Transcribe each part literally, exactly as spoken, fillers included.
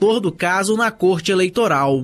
relator do caso na Corte Eleitoral.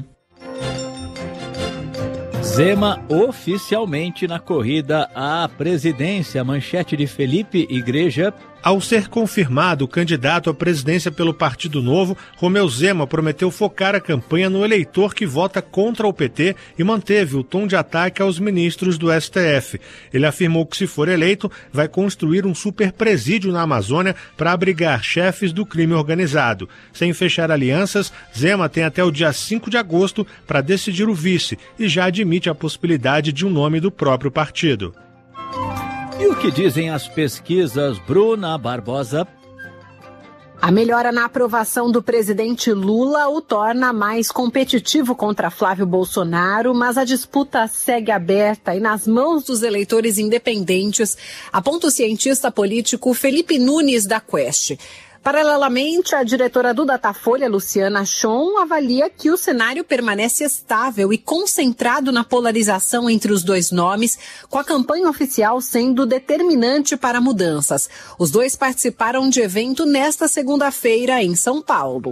Zema oficialmente na corrida à presidência. Manchete de Felipe Igreja. Ao ser confirmado o candidato à presidência pelo Partido Novo, Romeu Zema prometeu focar a campanha no eleitor que vota contra o P T e manteve o tom de ataque aos ministros do S T F. Ele afirmou que, se for eleito, vai construir um superpresídio na Amazônia para abrigar chefes do crime organizado. Sem fechar alianças, Zema tem até o dia cinco de agosto para decidir o vice e já admite a possibilidade de um nome do próprio partido. E o que dizem as pesquisas, Bruna Barbosa? A melhora na aprovação do presidente Lula o torna mais competitivo contra Flávio Bolsonaro, mas a disputa segue aberta e nas mãos dos eleitores independentes, aponta o cientista político Felipe Nunes da Quest. Paralelamente, a diretora do Datafolha, Luciana Chon, avalia que o cenário permanece estável e concentrado na polarização entre os dois nomes, com a campanha oficial sendo determinante para mudanças. Os dois participaram de evento nesta segunda-feira em São Paulo.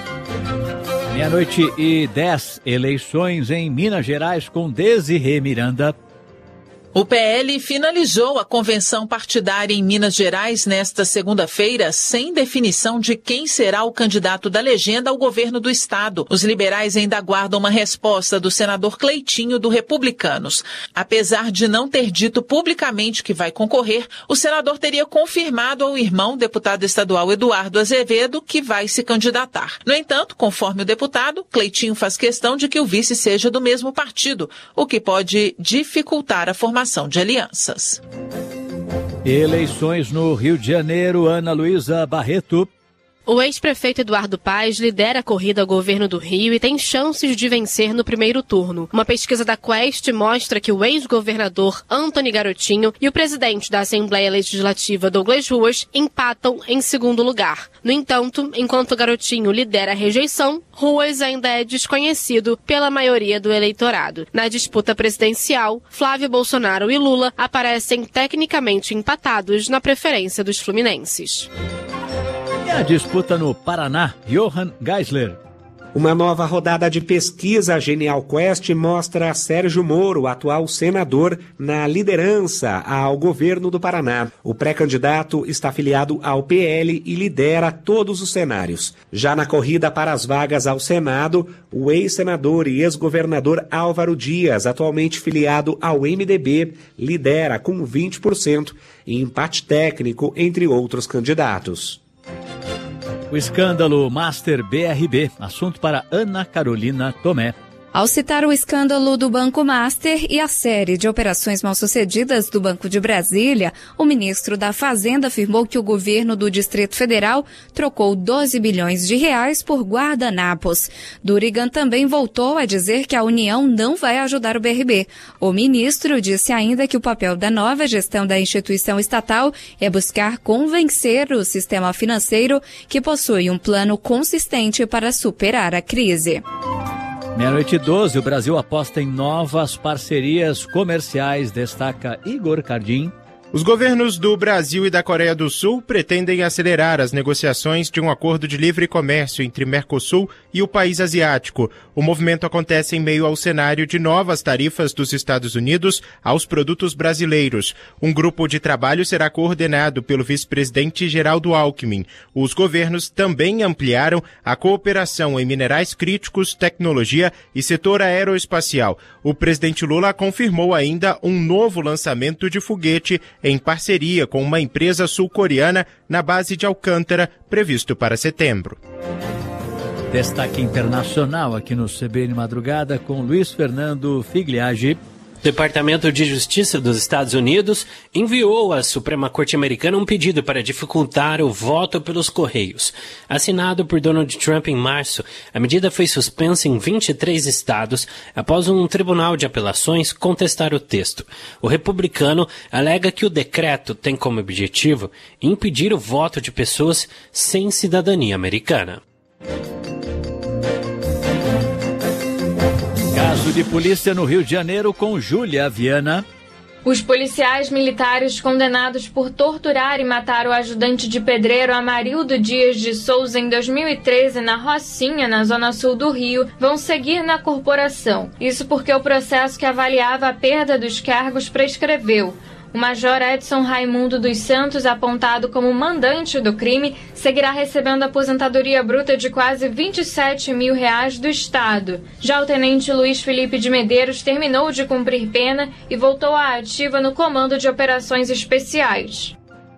Meia-noite e dez, eleições em Minas Gerais com Desirê Miranda. O P L finalizou a convenção partidária em Minas Gerais nesta segunda-feira, sem definição de quem será o candidato da legenda ao governo do estado. Os liberais ainda aguardam uma resposta do senador Cleitinho, do Republicanos. Apesar de não ter dito publicamente que vai concorrer, o senador teria confirmado ao irmão, deputado estadual Eduardo Azevedo, que vai se candidatar. No entanto, conforme o deputado, Cleitinho faz questão de que o vice seja do mesmo partido, o que pode dificultar a formação de alianças. Eleições no Rio de Janeiro, Ana Luísa Barreto. O ex-prefeito Eduardo Paes lidera a corrida ao governo do Rio e tem chances de vencer no primeiro turno. Uma pesquisa da Quest mostra que o ex-governador Antony Garotinho e o presidente da Assembleia Legislativa Douglas Ruas empatam em segundo lugar. No entanto, enquanto Garotinho lidera a rejeição, Ruas ainda é desconhecido pela maioria do eleitorado. Na disputa presidencial, Flávio Bolsonaro e Lula aparecem tecnicamente empatados na preferência dos fluminenses. E a disputa no Paraná, Johan Geisler. Uma nova rodada de pesquisa Genial Quest mostra Sérgio Moro, atual senador, na liderança ao governo do Paraná. O pré-candidato está afiliado ao P L e lidera todos os cenários. Já na corrida para as vagas ao Senado, o ex-senador e ex-governador Álvaro Dias, atualmente filiado ao M D B, lidera com vinte por cento, em empate técnico entre outros candidatos. O escândalo Master B R B, assunto para Ana Carolina Tomé. Ao citar o escândalo do Banco Master e a série de operações mal-sucedidas do Banco de Brasília, o ministro da Fazenda afirmou que o governo do Distrito Federal trocou doze bilhões de reais por guardanapos. Durigan também voltou a dizer que a União não vai ajudar o B R B. O ministro disse ainda que o papel da nova gestão da instituição estatal é buscar convencer o sistema financeiro que possui um plano consistente para superar a crise. Meia-noite e doze, o Brasil aposta em novas parcerias comerciais, destaca Igor Cardim. Os governos do Brasil e da Coreia do Sul pretendem acelerar as negociações de um acordo de livre comércio entre Mercosul e o país asiático. O movimento acontece em meio ao cenário de novas tarifas dos Estados Unidos aos produtos brasileiros. Um grupo de trabalho será coordenado pelo vice-presidente Geraldo Alckmin. Os governos também ampliaram a cooperação em minerais críticos, tecnologia e setor aeroespacial. O presidente Lula confirmou ainda um novo lançamento de foguete em parceria com uma empresa sul-coreana na base de Alcântara, previsto para setembro. Destaque internacional aqui no C B N Madrugada com Luiz Fernando Figliagi. O Departamento de Justiça dos Estados Unidos enviou à Suprema Corte Americana um pedido para dificultar o voto pelos Correios. Assinado por Donald Trump em março, a medida foi suspensa em vinte e três estados após um tribunal de apelações contestar o texto. O republicano alega que o decreto tem como objetivo impedir o voto de pessoas sem cidadania americana. Caso de polícia no Rio de Janeiro com Júlia Viana. Os policiais militares condenados por torturar e matar o ajudante de pedreiro Amarildo Dias de Souza em dois mil e treze na Rocinha, na zona sul do Rio, vão seguir na corporação. Isso porque o processo que avaliava a perda dos cargos prescreveu. O major Edson Raimundo dos Santos, apontado como mandante do crime, seguirá recebendo aposentadoria bruta de quase vinte e sete mil reais do Estado. Já o tenente Luiz Felipe de Medeiros terminou de cumprir pena e voltou à ativa no Comando de Operações Especiais.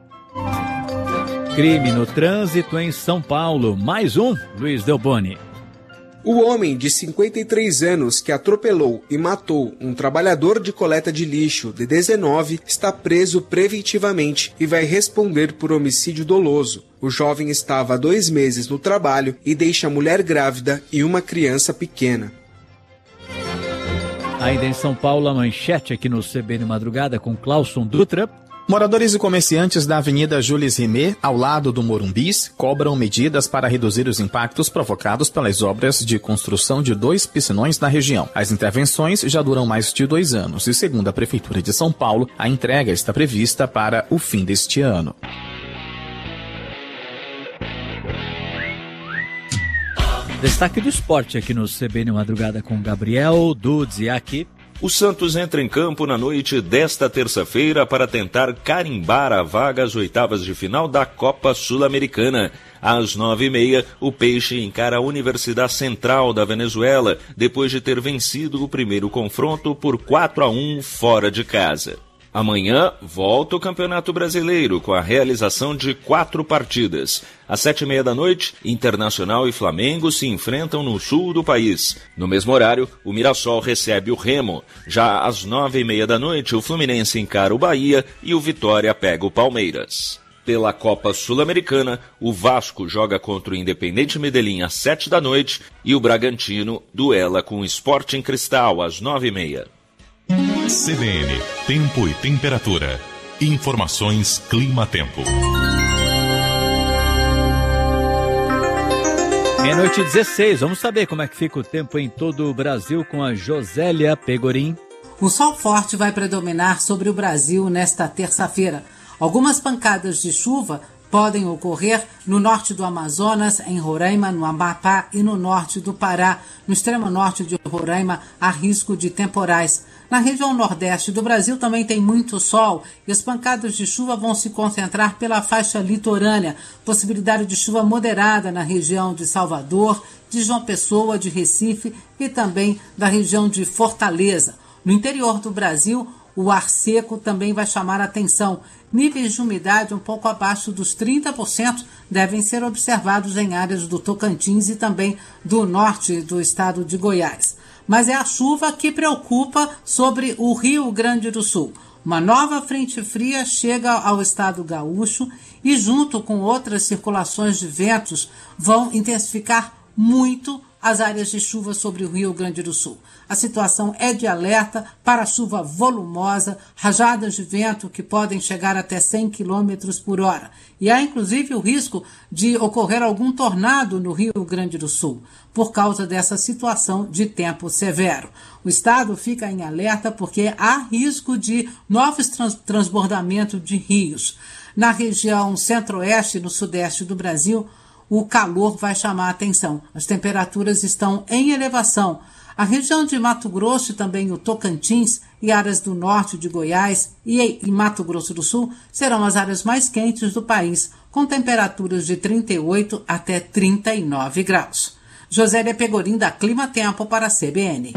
Crime no trânsito em São Paulo. Mais um, Luiz Delboni. O homem de cinquenta e três anos que atropelou e matou um trabalhador de coleta de lixo de dezenove está preso preventivamente e vai responder por homicídio doloso. O jovem estava há dois meses no trabalho e deixa a mulher grávida e uma criança pequena. Ainda em São Paulo, a manchete aqui no C B N Madrugada com Clauson Dutra. Moradores e comerciantes da Avenida Jules Rimet, ao lado do Morumbis, cobram medidas para reduzir os impactos provocados pelas obras de construção de dois piscinões na região. As intervenções já duram mais de dois anos e, segundo a Prefeitura de São Paulo, a entrega está prevista para o fim deste ano. Destaque do esporte aqui no C B N Madrugada com Gabriel Dudziak. O Santos entra em campo na noite desta terça-feira para tentar carimbar a vaga às oitavas de final da Copa Sul-Americana. Às nove e meia, o Peixe encara a Universidade Central da Venezuela, depois de ter vencido o primeiro confronto por quatro a um fora de casa. Amanhã, volta o Campeonato Brasileiro, com a realização de quatro partidas. Às sete e meia da noite, Internacional e Flamengo se enfrentam no sul do país. No mesmo horário, o Mirassol recebe o Remo. Já às nove e meia da noite, o Fluminense encara o Bahia e o Vitória pega o Palmeiras. Pela Copa Sul-Americana, o Vasco joga contra o Independente Medellín às sete da noite e o Bragantino duela com o Sporting Cristal às nove e meia. C B N, Tempo e Temperatura. Informações Clima-Tempo. Meia-noite dezesseis, vamos saber como é que fica o tempo em todo o Brasil com a Josélia Pegorim. O sol forte vai predominar sobre o Brasil nesta terça-feira. Algumas pancadas de chuva podem ocorrer no norte do Amazonas, em Roraima, no Amapá e no norte do Pará. No extremo norte de Roraima, há risco de temporais. Na região nordeste do Brasil também tem muito sol e as pancadas de chuva vão se concentrar pela faixa litorânea. Possibilidade de chuva moderada na região de Salvador, de João Pessoa, de Recife e também da região de Fortaleza. No interior do Brasil, o ar seco também vai chamar a atenção. Níveis de umidade um pouco abaixo dos trinta por cento devem ser observados em áreas do Tocantins e também do norte do estado de Goiás. Mas é a chuva que preocupa sobre o Rio Grande do Sul. Uma nova frente fria chega ao estado gaúcho e, junto com outras circulações de ventos, vão intensificar muito as áreas de chuva sobre o Rio Grande do Sul. A situação é de alerta para chuva volumosa, rajadas de vento que podem chegar até cem quilômetros por hora. E há, inclusive, o risco de ocorrer algum tornado no Rio Grande do Sul, por causa dessa situação de tempo severo. O estado fica em alerta porque há risco de novos trans- transbordamentos de rios. Na região centro-oeste e no sudeste do Brasil, o calor vai chamar a atenção. As temperaturas estão em elevação. A região de Mato Grosso e também o Tocantins e áreas do norte de Goiás e em Mato Grosso do Sul serão as áreas mais quentes do país, com temperaturas de trinta e oito até trinta e nove graus. Josélia Pegorim, da Clima Tempo, para a C B N.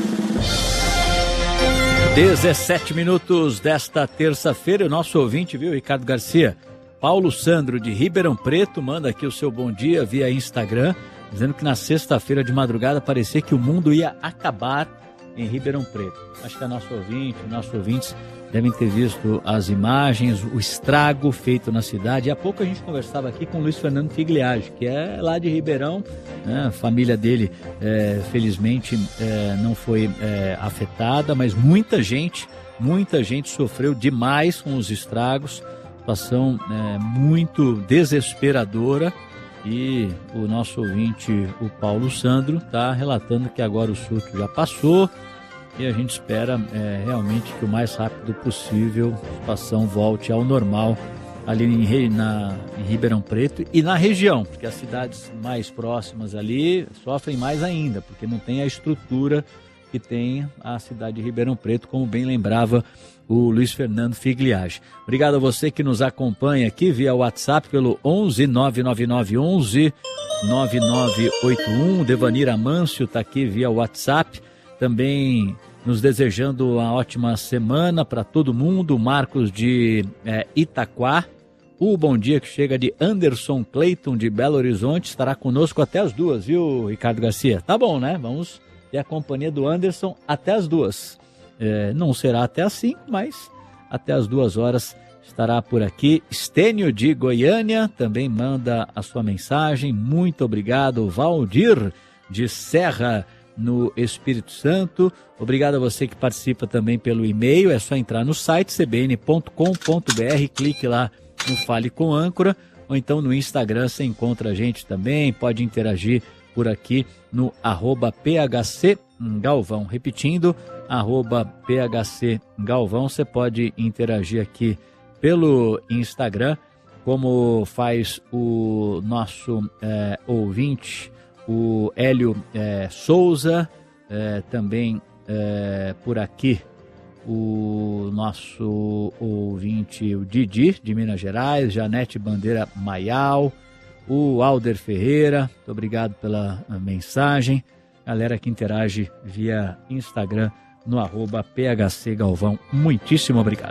dezessete minutos desta terça-feira, o nosso ouvinte, viu, Ricardo Garcia? Paulo Sandro, de Ribeirão Preto, manda aqui o seu bom dia via Instagram, dizendo que na sexta-feira de madrugada parecia que o mundo ia acabar em Ribeirão Preto. Acho que a nosso ouvinte, nossos ouvintes devem ter visto as imagens, o estrago feito na cidade. E há pouco a gente conversava aqui com o Luiz Fernando Figliage, que é lá de Ribeirão, né? A família dele, é, felizmente, é, não foi é, afetada, mas muita gente, muita gente sofreu demais com os estragos. Situação é, muito desesperadora. E o nosso ouvinte, o Paulo Sandro, está relatando que agora o surto já passou, e a gente espera é, realmente que o mais rápido possível a situação volte ao normal ali em, na, em Ribeirão Preto e na região, porque as cidades mais próximas ali sofrem mais ainda, porque não tem a estrutura que tem a cidade de Ribeirão Preto, como bem lembrava o Luiz Fernando Figliage. Obrigado a você que nos acompanha aqui via WhatsApp pelo onze nove nove nove onze nove nove oito um. Devanir Amâncio está aqui via WhatsApp, também nos desejando uma ótima semana para todo mundo. Marcos de é, Itaquá. O bom dia que chega de Anderson Clayton de Belo Horizonte estará conosco até as duas, viu, Ricardo Garcia? Tá bom, né? Vamos ter a companhia do Anderson até as duas. É, não será até as cinco, mas até as duas horas estará por aqui. Estênio de Goiânia também manda a sua mensagem. Muito obrigado. Valdir de Serra, no Espírito Santo. Obrigado a você que participa também pelo e-mail. É só entrar no site c b n ponto com ponto b r, clique lá no Fale com Âncora, ou então no Instagram você encontra a gente também, pode interagir por aqui no arroba phc Galvão. Repetindo, arroba phc Galvão, você pode interagir aqui pelo Instagram, como faz o nosso é, ouvinte, o Hélio é, Souza, é, também é, por aqui o nosso ouvinte, o Didi, de Minas Gerais, Janete Bandeira Maial, o Alder Ferreira, muito obrigado pela mensagem. Galera que interage via Instagram no arroba phc Galvão, muitíssimo obrigado.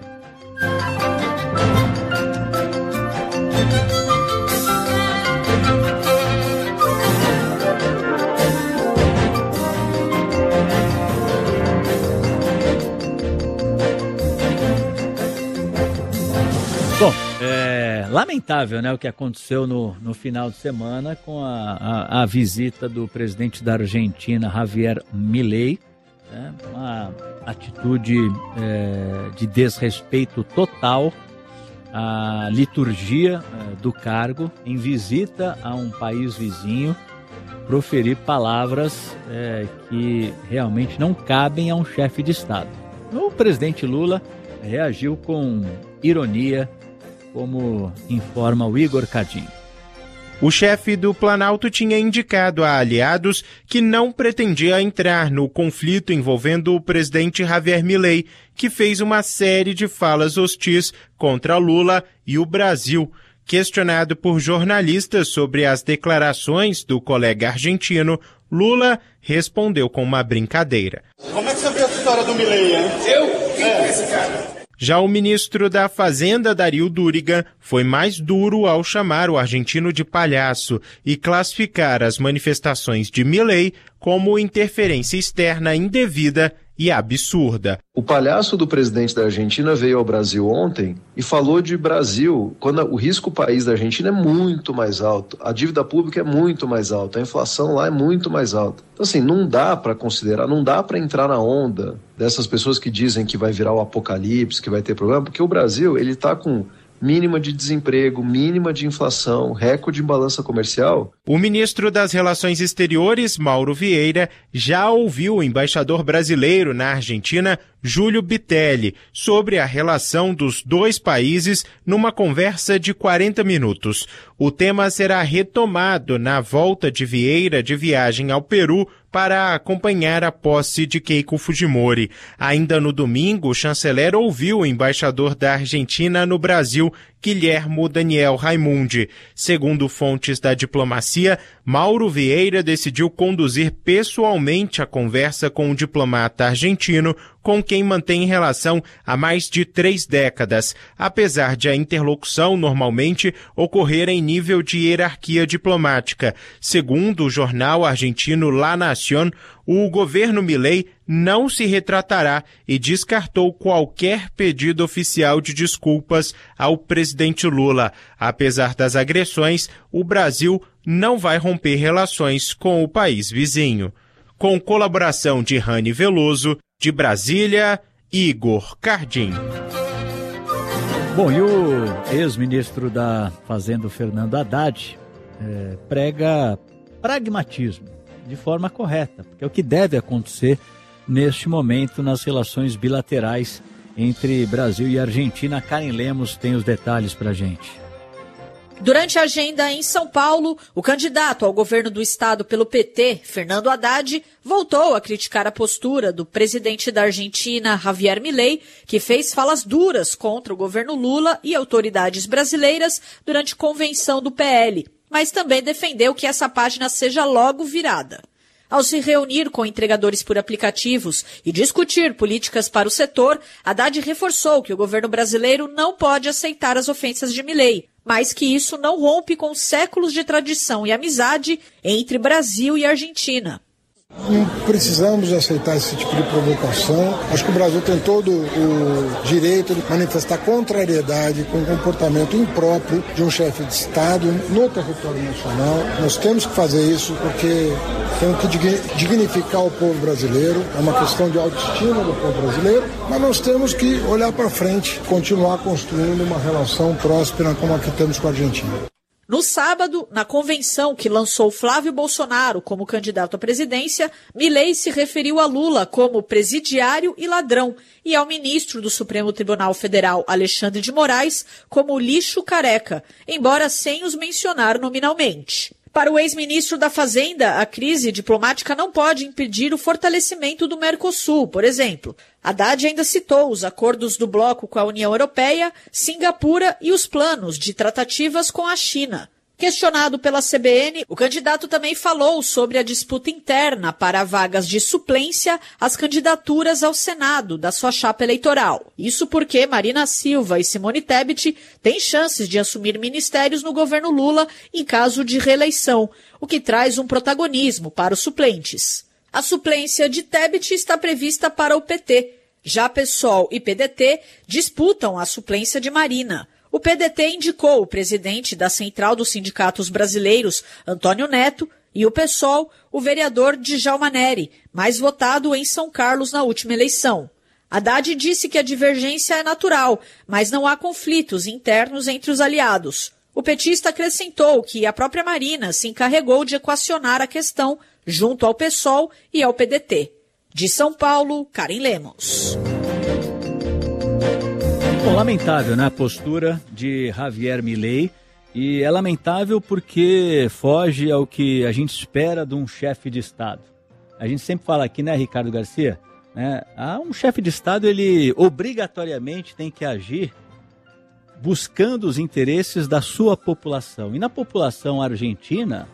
Bom, é lamentável, né, o que aconteceu no, no final de semana com a, a, a visita do presidente da Argentina, Javier Milei, né, uma atitude é, de desrespeito total à liturgia é, do cargo, em visita a um país vizinho, proferir palavras é, que realmente não cabem a um chefe de Estado. O presidente Lula reagiu com ironia, como informa o Igor Cardinho. O chefe do Planalto tinha indicado a aliados que não pretendia entrar no conflito envolvendo o presidente Javier Milei, que fez uma série de falas hostis contra Lula e o Brasil. Questionado por jornalistas sobre as declarações do colega argentino, Lula respondeu com uma brincadeira. Como é que você vê essa história do Milei, hein? Eu? Quem é esse cara? Já o ministro da Fazenda, Dario Durigan, foi mais duro ao chamar o argentino de palhaço e classificar as manifestações de Milei como interferência externa indevida e absurda. O palhaço do presidente da Argentina veio ao Brasil ontem e falou de Brasil, quando o risco país da Argentina é muito mais alto, a dívida pública é muito mais alta, a inflação lá é muito mais alta. Então, assim, não dá para considerar, não dá para entrar na onda dessas pessoas que dizem que vai virar o apocalipse, que vai ter problema, porque o Brasil, ele está com mínima de desemprego, mínima de inflação, recorde em balança comercial. O ministro das Relações Exteriores, Mauro Vieira, já ouviu o embaixador brasileiro na Argentina, Júlio Bitelli, sobre a relação dos dois países numa conversa de quarenta minutos. O tema será retomado na volta de Vieira de viagem ao Peru para acompanhar a posse de Keiko Fujimori. Ainda no domingo, o chanceler ouviu o embaixador da Argentina no Brasil, Guilhermo Daniel Raimundi. Segundo fontes da diplomacia, Mauro Vieira decidiu conduzir pessoalmente a conversa com o diplomata argentino, com quem mantém relação há mais de três décadas, apesar de a interlocução normalmente ocorrer em nível de hierarquia diplomática. Segundo o jornal argentino La Nación, o governo Milei não se retratará e descartou qualquer pedido oficial de desculpas ao presidente Lula. Apesar das agressões, o Brasil não vai romper relações com o país vizinho. Com colaboração de Rani Veloso, de Brasília, Igor Cardim. Bom, e o ex-ministro da Fazenda, Fernando Haddad, é, prega pragmatismo de forma correta, porque é o que deve acontecer neste momento nas relações bilaterais entre Brasil e Argentina. Karen Lemos tem os detalhes para a gente. Durante a agenda em São Paulo, o candidato ao governo do estado pelo P T, Fernando Haddad, voltou a criticar a postura do presidente da Argentina, Javier Milei, que fez falas duras contra o governo Lula e autoridades brasileiras durante convenção do P L, mas também defendeu que essa página seja logo virada. Ao se reunir com entregadores por aplicativos e discutir políticas para o setor, Haddad reforçou que o governo brasileiro não pode aceitar as ofensas de Milei, mas que isso não rompe com séculos de tradição e amizade entre Brasil e Argentina. Não precisamos aceitar esse tipo de provocação. Acho que o Brasil tem todo o direito de manifestar contrariedade com o comportamento impróprio de um chefe de Estado no território nacional. Nós temos que fazer isso porque temos que dignificar o povo brasileiro. É uma questão de autoestima do povo brasileiro, mas nós temos que olhar para frente, continuar construindo uma relação próspera como a que temos com a Argentina. No sábado, na convenção que lançou Flávio Bolsonaro como candidato à presidência, Milei se referiu a Lula como presidiário e ladrão e ao ministro do Supremo Tribunal Federal, Alexandre de Moraes, como lixo careca, embora sem os mencionar nominalmente. Para o ex-ministro da Fazenda, a crise diplomática não pode impedir o fortalecimento do Mercosul, por exemplo. Haddad ainda citou os acordos do bloco com a União Europeia, Singapura e os planos de tratativas com a China. Questionado pela C B N, o candidato também falou sobre a disputa interna para vagas de suplência às candidaturas ao Senado da sua chapa eleitoral. Isso porque Marina Silva e Simone Tebet têm chances de assumir ministérios no governo Lula em caso de reeleição, o que traz um protagonismo para os suplentes. A suplência de Tebet está prevista para o P T. Já PSOL e P D T disputam a suplência de Marina. O P D T indicou o presidente da Central dos Sindicatos Brasileiros, Antônio Neto, e o PSOL, o vereador Djalma Neri, mais votado em São Carlos na última eleição. Haddad disse que a divergência é natural, mas não há conflitos internos entre os aliados. O petista acrescentou que a própria Marina se encarregou de equacionar a questão junto ao PSOL e ao P D T. De São Paulo, Karen Lemos. Bom, lamentável, né, a postura de Javier Milei, e é lamentável porque foge ao que a gente espera de um chefe de Estado. A gente sempre fala aqui, né, Ricardo Garcia, né, ah, um chefe de Estado, ele obrigatoriamente tem que agir buscando os interesses da sua população. E na população argentina,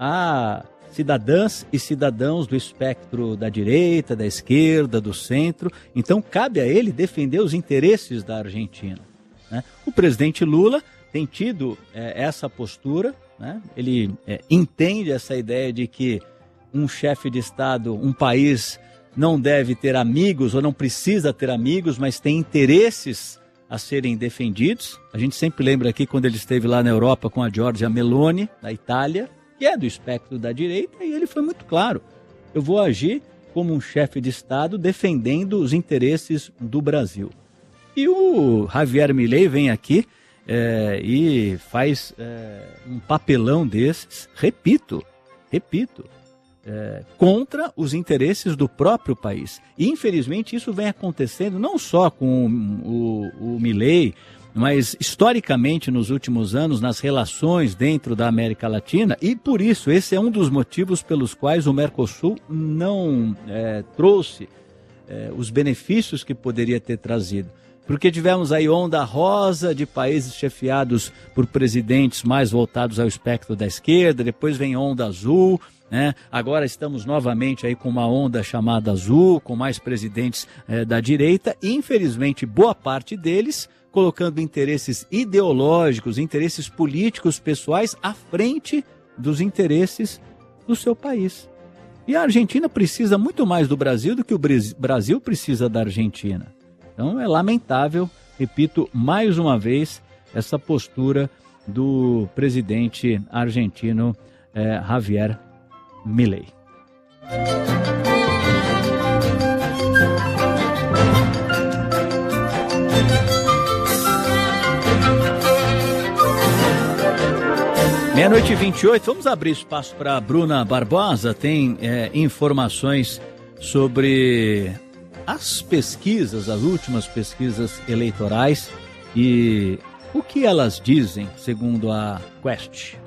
há cidadãs e cidadãos do espectro da direita, da esquerda, do centro. Então, cabe a ele defender os interesses da Argentina, né? O presidente Lula tem tido é, essa postura, né? Ele é, entende essa ideia de que um chefe de Estado, um país, não deve ter amigos ou não precisa ter amigos, mas tem interesses a serem defendidos. A gente sempre lembra aqui quando ele esteve lá na Europa com a Giorgia Meloni, na Itália, que é do espectro da direita, e ele foi muito claro: eu vou agir como um chefe de Estado defendendo os interesses do Brasil. E o Javier Milei vem aqui é, e faz é, um papelão desses, repito, repito, é, contra os interesses do próprio país. E infelizmente isso vem acontecendo não só com o, o, o Milei, mas historicamente nos últimos anos nas relações dentro da América Latina, e por isso esse é um dos motivos pelos quais o Mercosul não é, trouxe é, os benefícios que poderia ter trazido. Porque tivemos aí onda rosa de países chefiados por presidentes mais voltados ao espectro da esquerda, depois vem onda azul, né? Agora estamos novamente aí com uma onda chamada azul, com mais presidentes é, da direita, e infelizmente boa parte deles colocando interesses ideológicos, interesses políticos pessoais à frente dos interesses do seu país. E a Argentina precisa muito mais do Brasil do que o Brasil precisa da Argentina. Então é lamentável, repito mais uma vez, essa postura do presidente argentino eh, Javier Milei. Meia-noite e vinte e oito, vamos abrir espaço para a Bruna Barbosa, tem é, informações sobre as pesquisas, as últimas pesquisas eleitorais e o que elas dizem, segundo a Quest.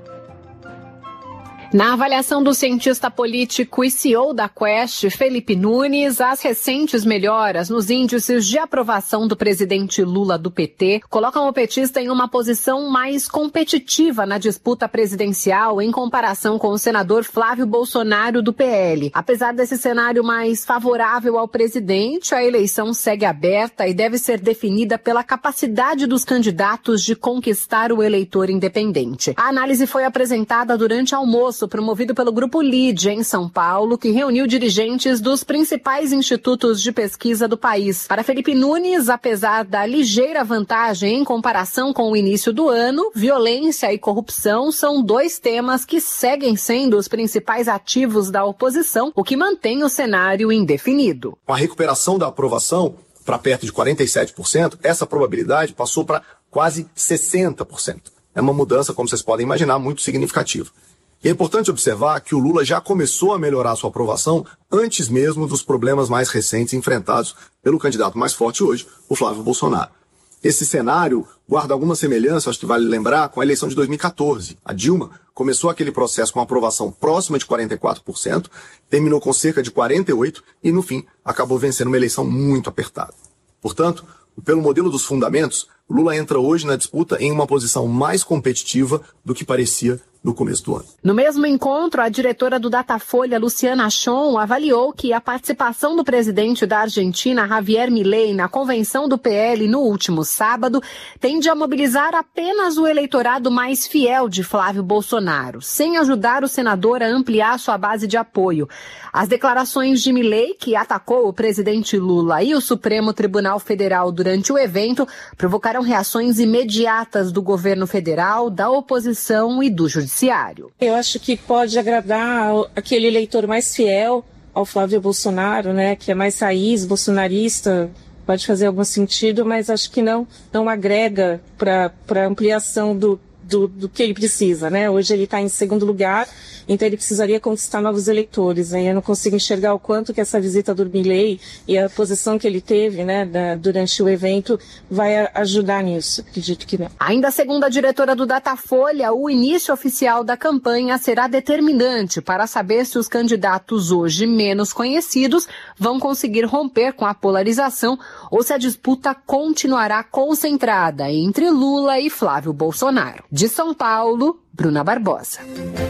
Na avaliação do cientista político e C E O da Quest, Felipe Nunes, as recentes melhoras nos índices de aprovação do presidente Lula do P T colocam o petista em uma posição mais competitiva na disputa presidencial em comparação com o senador Flávio Bolsonaro do P L. Apesar desse cenário mais favorável ao presidente, a eleição segue aberta e deve ser definida pela capacidade dos candidatos de conquistar o eleitor independente. A análise foi apresentada durante almoço promovido pelo Grupo Lide, em São Paulo, que reuniu dirigentes dos principais institutos de pesquisa do país. Para Felipe Nunes, apesar da ligeira vantagem em comparação com o início do ano, violência e corrupção são dois temas que seguem sendo os principais ativos da oposição, o que mantém o cenário indefinido. Com a recuperação da aprovação para perto de quarenta e sete por cento, essa probabilidade passou para quase sessenta por cento. É uma mudança, como vocês podem imaginar, muito significativa. E é importante observar que o Lula já começou a melhorar sua aprovação antes mesmo dos problemas mais recentes enfrentados pelo candidato mais forte hoje, o Flávio Bolsonaro. Esse cenário guarda alguma semelhança, acho que vale lembrar, com a eleição de dois mil e quatorze. A Dilma começou aquele processo com uma aprovação próxima de quarenta e quatro por cento, terminou com cerca de quarenta e oito por cento e, no fim, acabou vencendo uma eleição muito apertada. Portanto, pelo modelo dos fundamentos, Lula entra hoje na disputa em uma posição mais competitiva do que parecia no começo do ano. No mesmo encontro, a diretora do Datafolha, Luciana Chon, avaliou que a participação do presidente da Argentina, Javier Milei, na convenção do P L no último sábado, tende a mobilizar apenas o eleitorado mais fiel de Flávio Bolsonaro, sem ajudar o senador a ampliar sua base de apoio. As declarações de Milei, que atacou o presidente Lula e o Supremo Tribunal Federal durante o evento, provocaram reações imediatas do governo federal, da oposição e do judiciário. Eu acho que pode agradar aquele eleitor mais fiel ao Flávio Bolsonaro, né, que é mais raiz, bolsonarista, pode fazer algum sentido, mas acho que não, não agrega para a ampliação do, do, do que ele precisa, né? Hoje ele está em segundo lugar, então ele precisaria conquistar novos eleitores. Né? Eu não consigo enxergar o quanto que essa visita do Milei e a posição que ele teve, né, da, durante o evento vai ajudar nisso. Acredito que não. Ainda segundo a diretora do Datafolha, o início oficial da campanha será determinante para saber se os candidatos hoje menos conhecidos vão conseguir romper com a polarização ou se a disputa continuará concentrada entre Lula e Flávio Bolsonaro. De São Paulo, Bruna Barbosa.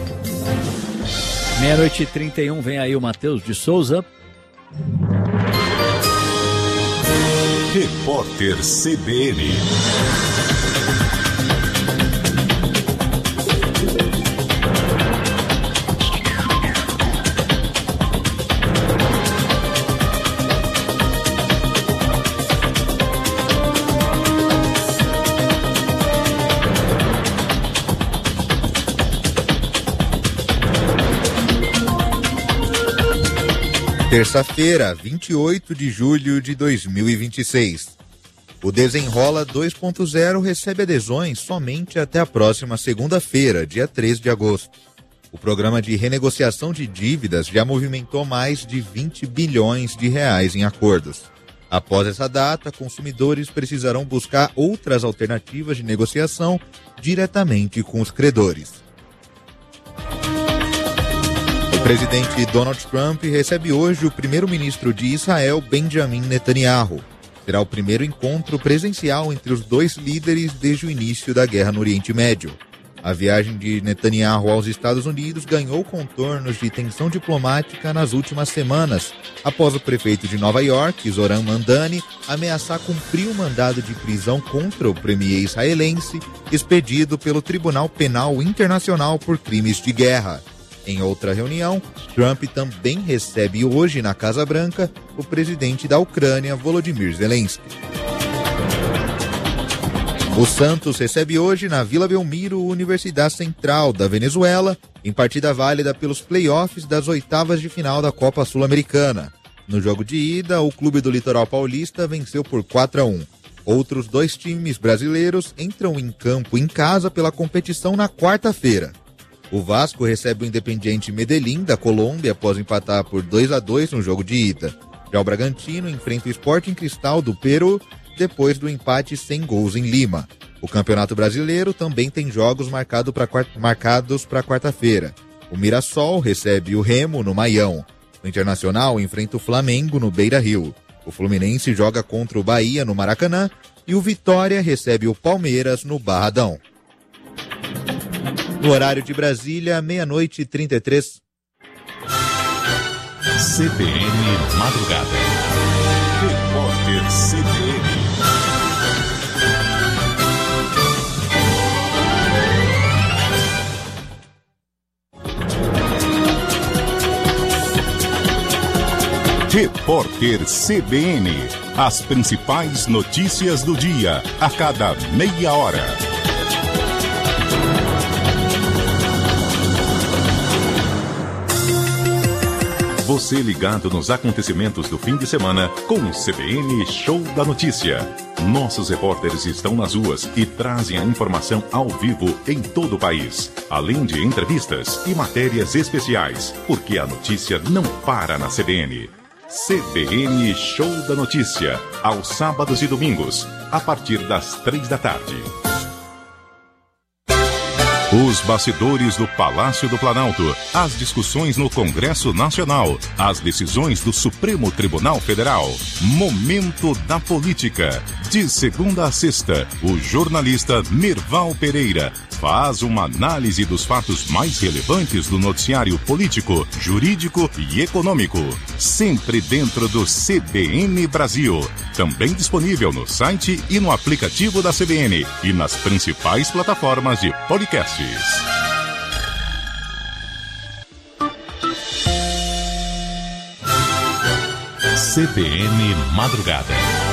Meia-noite e trinta e um, vem aí o Matheus de Souza. Repórter C B N. Terça-feira, vinte e oito de julho de dois mil e vinte e seis. O Desenrola dois ponto zero recebe adesões somente até a próxima segunda-feira, dia três de agosto. O programa de renegociação de dívidas já movimentou mais de vinte bilhões de reais em acordos. Após essa data, consumidores precisarão buscar outras alternativas de negociação diretamente com os credores. O presidente Donald Trump recebe hoje o primeiro-ministro de Israel, Benjamin Netanyahu. Será o primeiro encontro presencial entre os dois líderes desde o início da guerra no Oriente Médio. A viagem de Netanyahu aos Estados Unidos ganhou contornos de tensão diplomática nas últimas semanas, após o prefeito de Nova York, Zoran Mandani, ameaçar cumprir o mandado de prisão contra o premier israelense, expedido pelo Tribunal Penal Internacional por crimes de guerra. Em outra reunião, Trump também recebe hoje na Casa Branca o presidente da Ucrânia, Volodymyr Zelensky. O Santos recebe hoje na Vila Belmiro a Universidade Central da Venezuela, em partida válida pelos play-offs das oitavas de final da Copa Sul-Americana. No jogo de ida, o clube do Litoral Paulista venceu por quatro a um. Outros dois times brasileiros entram em campo em casa pela competição na quarta-feira. O Vasco recebe o Independiente Medellín, da Colômbia, após empatar por dois a dois no jogo de ida. Já o Bragantino enfrenta o Sporting Cristal do Peru, depois do empate sem gols em Lima. O Campeonato Brasileiro também tem jogos marcado pra, marcados para quarta-feira. O Mirassol recebe o Remo no Maião. O Internacional enfrenta o Flamengo no Beira-Rio. O Fluminense joga contra o Bahia no Maracanã e o Vitória recebe o Palmeiras no Barradão. No horário de Brasília, meia-noite e trinta e três. C B N Madrugada. Repórter C B N. Repórter C B N. As principais notícias do dia, a cada meia hora. Você ligado nos acontecimentos do fim de semana com o C B N Show da Notícia. Nossos repórteres estão nas ruas e trazem a informação ao vivo em todo o país, além de entrevistas e matérias especiais, porque a notícia não para na C B N. C B N Show da Notícia, aos sábados e domingos, a partir das três da tarde. Os bastidores do Palácio do Planalto, as discussões no Congresso Nacional, as decisões do Supremo Tribunal Federal. Momento da Política. De segunda a sexta, o jornalista Mirval Pereira faz uma análise dos fatos mais relevantes do noticiário político, jurídico e econômico. Sempre dentro do C B N Brasil. Também disponível no site e no aplicativo da C B N e nas principais plataformas de podcasts. C B N Madrugada.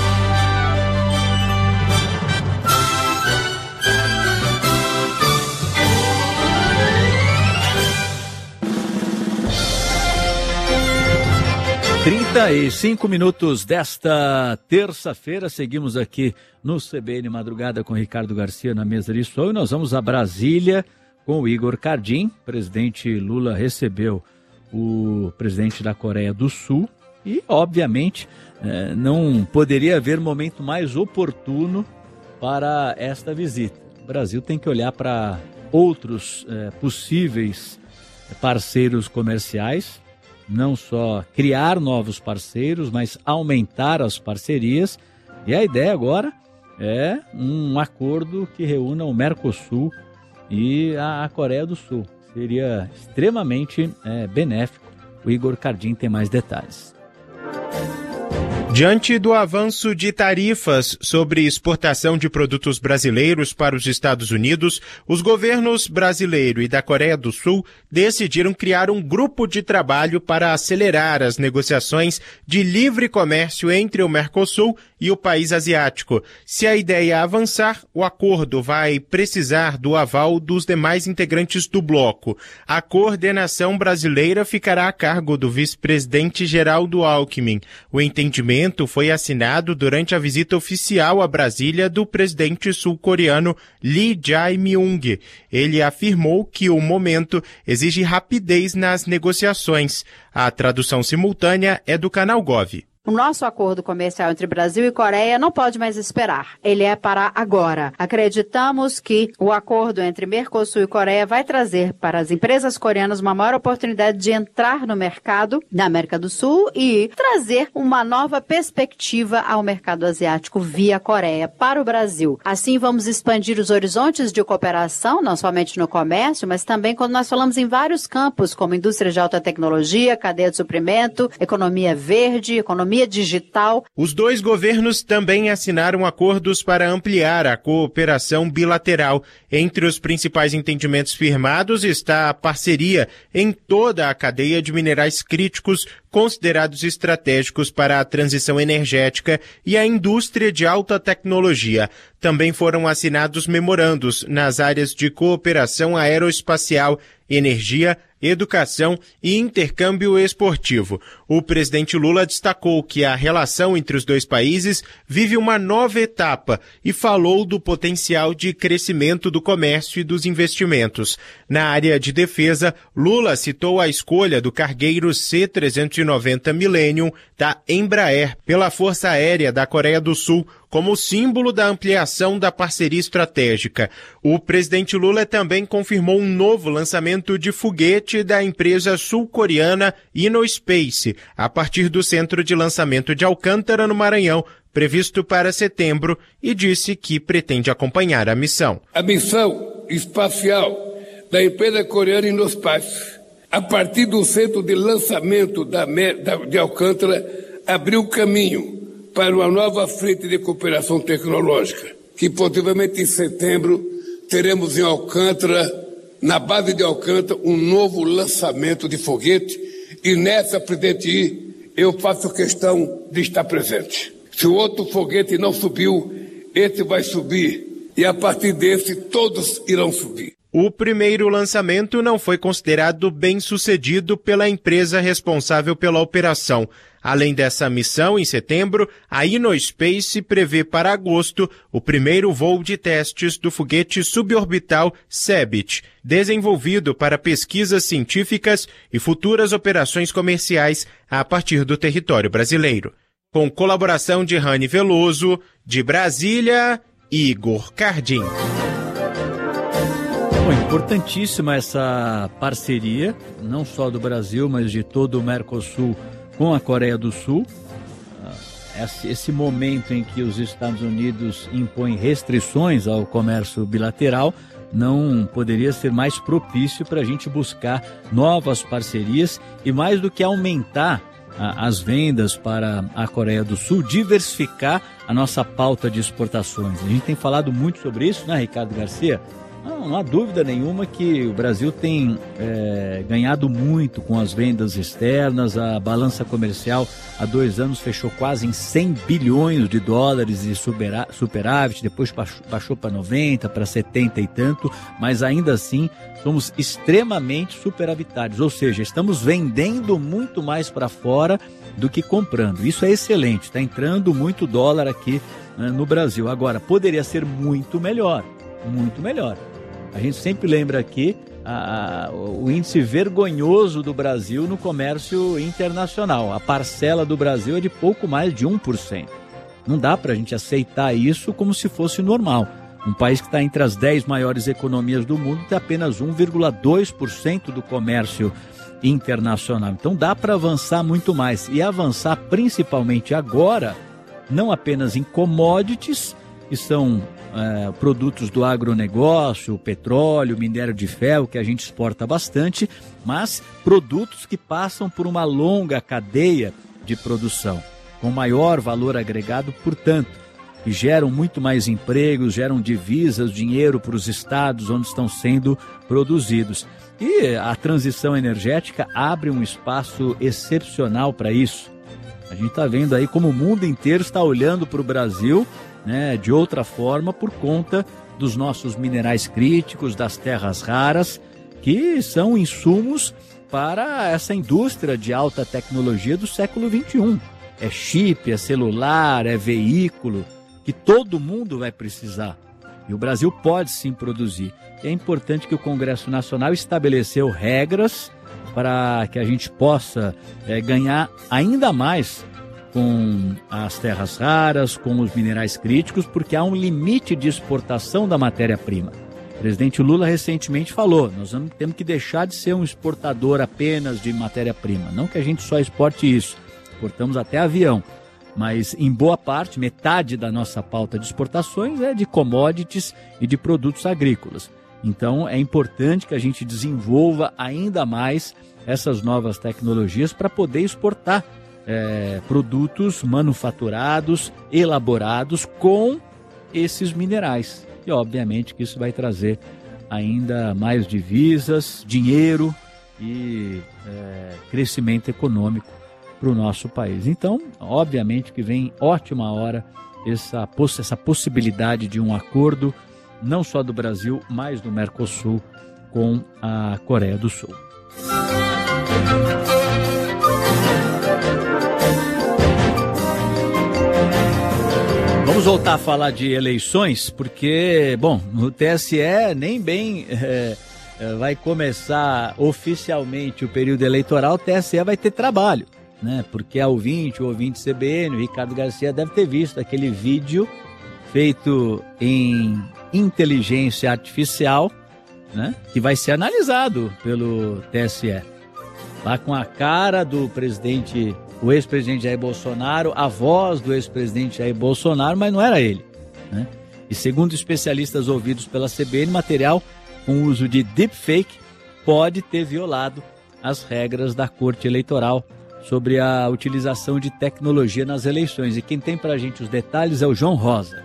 trinta e cinco minutos desta terça-feira, seguimos aqui no C B N Madrugada com Ricardo Garcia na mesa de som e nós vamos a Brasília com o Igor Cardim. O presidente Lula recebeu o presidente da Coreia do Sul e, obviamente, eh, não poderia haver momento mais oportuno para esta visita. O Brasil tem que olhar para outros eh, possíveis parceiros comerciais, não só criar novos parceiros, mas aumentar as parcerias. E a ideia agora é um acordo que reúna o Mercosul e a Coreia do Sul. Seria extremamente é, benéfico. O Igor Cardim tem mais detalhes. Diante do avanço de tarifas sobre exportação de produtos brasileiros para os Estados Unidos, os governos brasileiro e da Coreia do Sul decidiram criar um grupo de trabalho para acelerar as negociações de livre comércio entre o Mercosul e o país asiático. Se a ideia avançar, o acordo vai precisar do aval dos demais integrantes do bloco. A coordenação brasileira ficará a cargo do vice-presidente Geraldo Alckmin. O entendimento foi assinado durante a visita oficial a Brasília do presidente sul-coreano Lee Jae-myung. Ele afirmou que o momento exige rapidez nas negociações. A tradução simultânea é do canal Gov. O nosso acordo comercial entre Brasil e Coreia não pode mais esperar. Ele é para agora. Acreditamos que o acordo entre Mercosul e Coreia vai trazer para as empresas coreanas uma maior oportunidade de entrar no mercado da América do Sul e trazer uma nova perspectiva ao mercado asiático via Coreia para o Brasil. Assim, vamos expandir os horizontes de cooperação, não somente no comércio, mas também quando nós falamos em vários campos, como indústria de alta tecnologia, cadeia de suprimento, economia verde, economia digital. Os dois governos também assinaram acordos para ampliar a cooperação bilateral. Entre os principais entendimentos firmados está a parceria em toda a cadeia de minerais críticos considerados estratégicos para a transição energética e a indústria de alta tecnologia. Também foram assinados memorandos nas áreas de cooperação aeroespacial, energia, educação e intercâmbio esportivo. O presidente Lula destacou que a relação entre os dois países vive uma nova etapa e falou do potencial de crescimento do comércio e dos investimentos. Na área de defesa, Lula citou a escolha do cargueiro C trezentos e noventa Millennium da Embraer pela Força Aérea da Coreia do Sul como símbolo da ampliação da parceria estratégica. O presidente Lula também confirmou um novo lançamento de foguete da empresa sul-coreana InnoSpace, a partir do centro de lançamento de Alcântara, no Maranhão, previsto para setembro, e disse que pretende acompanhar a missão. A missão espacial da empresa coreana InnoSpace, a partir do centro de lançamento da, de Alcântara, abriu caminho para uma nova frente de cooperação tecnológica, que possivelmente em setembro teremos em Alcântara, na base de Alcântara, um novo lançamento de foguete, e nessa, presidente I, eu faço questão de estar presente. Se o outro foguete não subiu, esse vai subir, e a partir desse todos irão subir. O primeiro lançamento não foi considerado bem-sucedido pela empresa responsável pela operação. Além dessa missão, em setembro, a InnoSpace prevê para agosto o primeiro voo de testes do foguete suborbital Cebit, desenvolvido para pesquisas científicas e futuras operações comerciais a partir do território brasileiro. Com colaboração de Rani Veloso, de Brasília, Igor Cardim. Bom, importantíssima essa parceria, não só do Brasil, mas de todo o Mercosul com a Coreia do Sul. Esse momento em que os Estados Unidos impõem restrições ao comércio bilateral não poderia ser mais propício para a gente buscar novas parcerias e, mais do que aumentar a, as vendas para a Coreia do Sul, diversificar a nossa pauta de exportações. A gente tem falado muito sobre isso, né, Ricardo Garcia? Não, não há dúvida nenhuma que o Brasil tem é, ganhado muito com as vendas externas. A balança comercial há dois anos fechou quase em cem bilhões de dólares de superávit, depois baixou para noventa, para setenta e tanto, mas ainda assim somos extremamente superavitários, ou seja, estamos vendendo muito mais para fora do que comprando. Isso é excelente, está entrando muito dólar aqui, né, no Brasil. Agora, poderia ser muito melhor, muito melhor. A gente sempre lembra aqui a, a, o índice vergonhoso do Brasil no comércio internacional. A parcela do Brasil é de pouco mais de um por cento. Não dá para a gente aceitar isso como se fosse normal. Um país que está entre as dez maiores economias do mundo tem apenas um vírgula dois por cento do comércio internacional. Então dá para avançar muito mais. E avançar principalmente agora, não apenas em commodities, que são é, produtos do agronegócio, petróleo, minério de ferro, que a gente exporta bastante, mas produtos que passam por uma longa cadeia de produção, com maior valor agregado, portanto, que geram muito mais empregos, geram divisas, dinheiro para os estados onde estão sendo produzidos. E a transição energética abre um espaço excepcional para isso. A gente está vendo aí como o mundo inteiro está olhando para o Brasil, né, de outra forma, por conta dos nossos minerais críticos, das terras raras, que são insumos para essa indústria de alta tecnologia do século vinte e um. É chip, é celular, é veículo, que todo mundo vai precisar. E o Brasil pode sim produzir. É importante que o Congresso Nacional estabeleceu regras para que a gente possa é, ganhar ainda mais com as terras raras, com os minerais críticos, porque há um limite de exportação da matéria-prima. O presidente Lula recentemente falou, nós vamos, temos que deixar de ser um exportador apenas de matéria-prima. Não que a gente só exporte isso, exportamos até avião, mas em boa parte, metade da nossa pauta de exportações é de commodities e de produtos agrícolas. Então é importante que a gente desenvolva ainda mais essas novas tecnologias para poder exportar É, produtos manufaturados, elaborados com esses minerais. E obviamente que isso vai trazer ainda mais divisas, dinheiro e é, crescimento econômico para o nosso país. Então, obviamente que vem ótima hora essa, essa possibilidade de um acordo, não só do Brasil, mas do Mercosul com a Coreia do Sul. Vamos voltar a falar de eleições, porque, bom, no T S E nem bem é, vai começar oficialmente o período eleitoral, o T S E vai ter trabalho, né? Porque a ouvinte, o ouvinte C B N, o Ricardo Garcia deve ter visto aquele vídeo feito em inteligência artificial, né? Que vai ser analisado pelo T S E. Lá com a cara do presidente, o ex-presidente Jair Bolsonaro, a voz do ex-presidente Jair Bolsonaro, mas não era ele, né? E segundo especialistas ouvidos pela C B N, material com uso de deepfake pode ter violado as regras da Corte Eleitoral sobre a utilização de tecnologia nas eleições. E quem tem pra gente os detalhes é o João Rosa.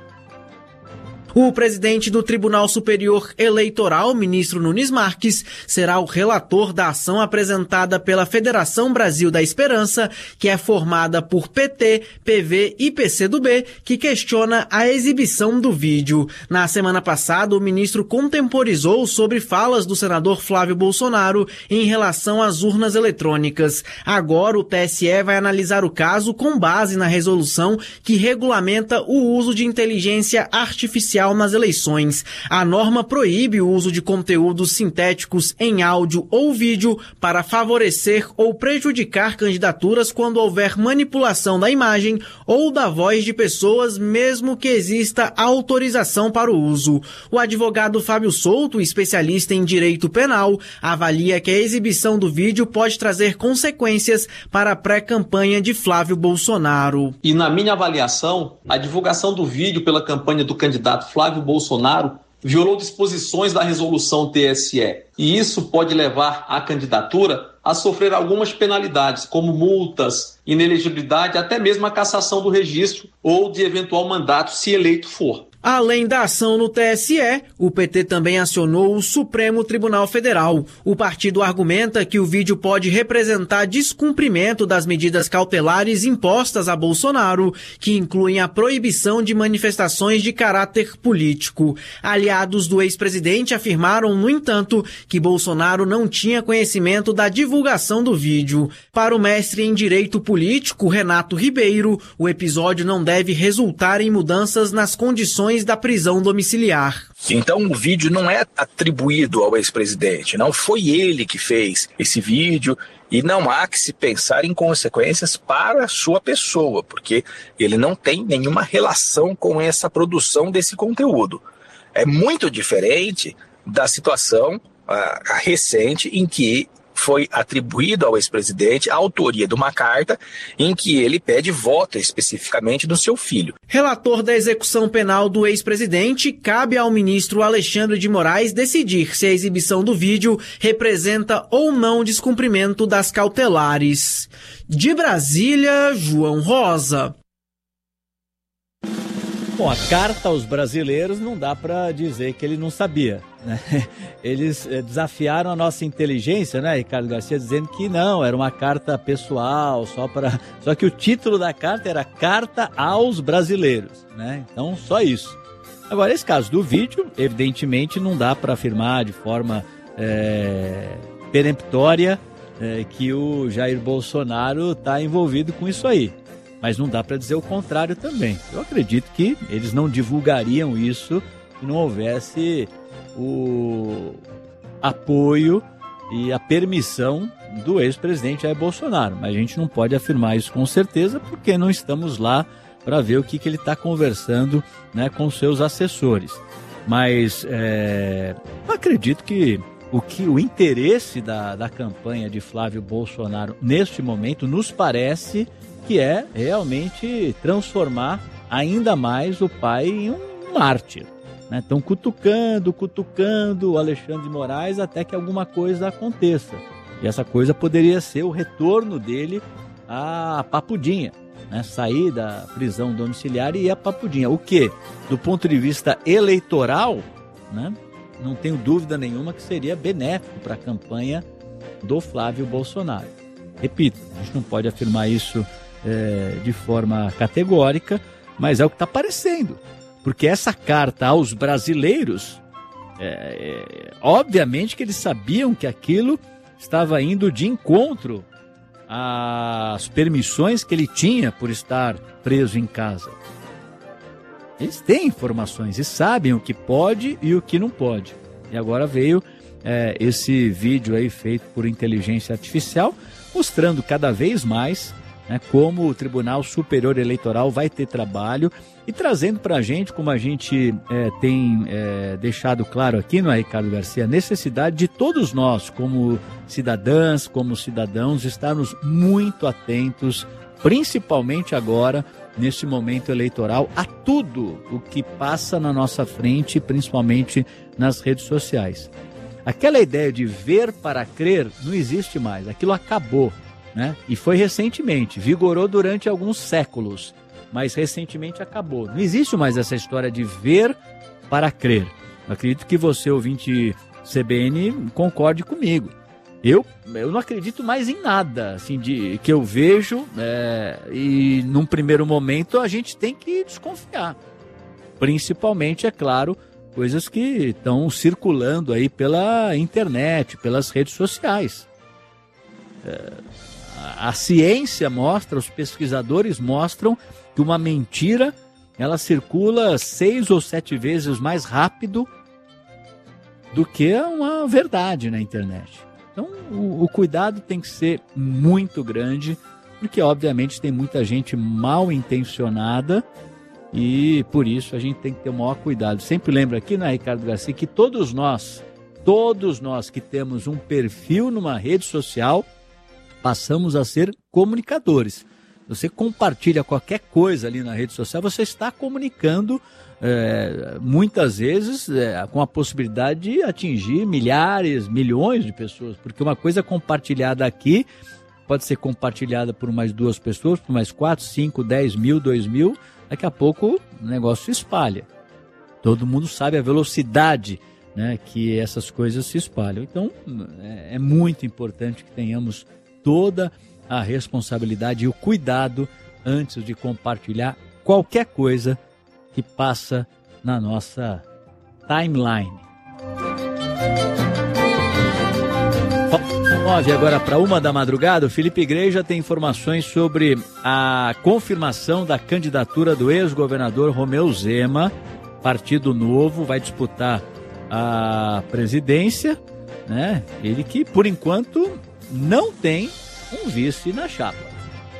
O presidente do Tribunal Superior Eleitoral, ministro Nunes Marques, será o relator da ação apresentada pela Federação Brasil da Esperança, que é formada por P T, P V e P C do B, que questiona a exibição do vídeo. Na semana passada, o ministro contemporizou sobre falas do senador Flávio Bolsonaro em relação às urnas eletrônicas. Agora, o T S E vai analisar o caso com base na resolução que regulamenta o uso de inteligência artificial nas eleições. A norma proíbe o uso de conteúdos sintéticos em áudio ou vídeo para favorecer ou prejudicar candidaturas quando houver manipulação da imagem ou da voz de pessoas, mesmo que exista autorização para o uso. O advogado Fábio Souto, especialista em direito penal, avalia que a exibição do vídeo pode trazer consequências para a pré-campanha de Flávio Bolsonaro. E na minha avaliação, a divulgação do vídeo pela campanha do candidato Flávio Bolsonaro violou disposições da resolução T S E. E isso pode levar a candidatura a sofrer algumas penalidades, como multas, inelegibilidade, até mesmo a cassação do registro ou de eventual mandato, se eleito for. Além da ação no T S E, o P T também acionou o Supremo Tribunal Federal. O partido argumenta que o vídeo pode representar descumprimento das medidas cautelares impostas a Bolsonaro, que incluem a proibição de manifestações de caráter político. Aliados do ex-presidente afirmaram, no entanto, que Bolsonaro não tinha conhecimento da divulgação do vídeo. Para o mestre em Direito Político, Renato Ribeiro, o episódio não deve resultar em mudanças nas condições da prisão domiciliar. Então o vídeo não é atribuído ao ex-presidente, não foi ele que fez esse vídeo e não há que se pensar em consequências para a sua pessoa, porque ele não tem nenhuma relação com essa produção desse conteúdo. É muito diferente da situação a, a recente em que foi atribuído ao ex-presidente a autoria de uma carta em que ele pede voto especificamente do seu filho. Relator da execução penal do ex-presidente, cabe ao ministro Alexandre de Moraes decidir se a exibição do vídeo representa ou não descumprimento das cautelares. De Brasília, João Rosa. Bom, a carta aos brasileiros não dá para dizer que ele não sabia, né? Eles desafiaram a nossa inteligência, né, Ricardo Garcia, dizendo que não, era uma carta pessoal, só para... Só que o título da carta era Carta aos Brasileiros, né? Então, só isso. Agora, esse caso do vídeo, evidentemente, não dá para afirmar de forma é, peremptória é, que o Jair Bolsonaro está envolvido com isso aí. Mas não dá para dizer o contrário também. Eu acredito que eles não divulgariam isso se não houvesse o apoio e a permissão do ex-presidente Jair Bolsonaro. Mas a gente não pode afirmar isso com certeza porque não estamos lá para ver o que, que ele está conversando, né, com seus assessores. Mas é, eu acredito que o, que o interesse da, da campanha de Flávio Bolsonaro neste momento nos parece que é realmente transformar ainda mais o pai em um mártir. Estão, né? cutucando, cutucando o Alexandre de Moraes até que alguma coisa aconteça. E essa coisa poderia ser o retorno dele à Papudinha, né? Sair da prisão domiciliar e ir à Papudinha. O que, do ponto de vista eleitoral, né? Não tenho dúvida nenhuma que seria benéfico para a campanha do Flávio Bolsonaro. Repito, a gente não pode afirmar isso É, de forma categórica, mas é o que está aparecendo. Porque essa carta aos brasileiros, é, é, obviamente que eles sabiam que aquilo estava indo de encontro às permissões que ele tinha por estar preso em casa. Eles têm informações e sabem o que pode e o que não pode. E agora veio é, esse vídeo aí feito por inteligência artificial, mostrando cada vez mais, né, como o Tribunal Superior Eleitoral vai ter trabalho e trazendo para a gente, como a gente é, tem é, deixado claro aqui, não é, Ricardo Garcia, a necessidade de todos nós, como cidadãs, como cidadãos, estarmos muito atentos, principalmente agora, nesse momento eleitoral, a tudo o que passa na nossa frente, principalmente nas redes sociais. Aquela ideia de ver para crer não existe mais, aquilo acabou, né? E foi recentemente, vigorou durante alguns séculos, mas recentemente acabou. Não existe mais essa história de ver para crer. Eu acredito que você, ouvinte C B N, concorde comigo. Eu, eu não acredito mais em nada assim, de, que eu vejo é, e num primeiro momento a gente tem que desconfiar. Principalmente, é claro, coisas que estão circulando aí pela internet, pelas redes sociais. É, a, a ciência mostra, os pesquisadores mostram que uma mentira ela circula seis ou sete vezes mais rápido do que uma verdade na internet. Então, o, o cuidado tem que ser muito grande, porque, obviamente, tem muita gente mal intencionada e, por isso, a gente tem que ter o maior cuidado. Sempre lembro aqui, né, Ricardo Garcia, que todos nós, todos nós que temos um perfil numa rede social, passamos a ser comunicadores. Você compartilha qualquer coisa ali na rede social, você está comunicando É, muitas vezes é, com a possibilidade de atingir milhares, milhões de pessoas, porque uma coisa compartilhada aqui pode ser compartilhada por mais duas pessoas, por mais quatro, cinco, dez mil, dois mil, daqui a pouco o negócio se espalha. Todo mundo sabe a velocidade, né, que essas coisas se espalham. Então é, é muito importante que tenhamos toda a responsabilidade e o cuidado antes de compartilhar qualquer coisa que passa na nossa timeline. nove agora para uma da madrugada, o Felipe Igreja tem informações sobre a confirmação da candidatura do ex-governador Romeu Zema. Partido Novo vai disputar a presidência, né? Ele que, por enquanto, não tem um vice na chapa.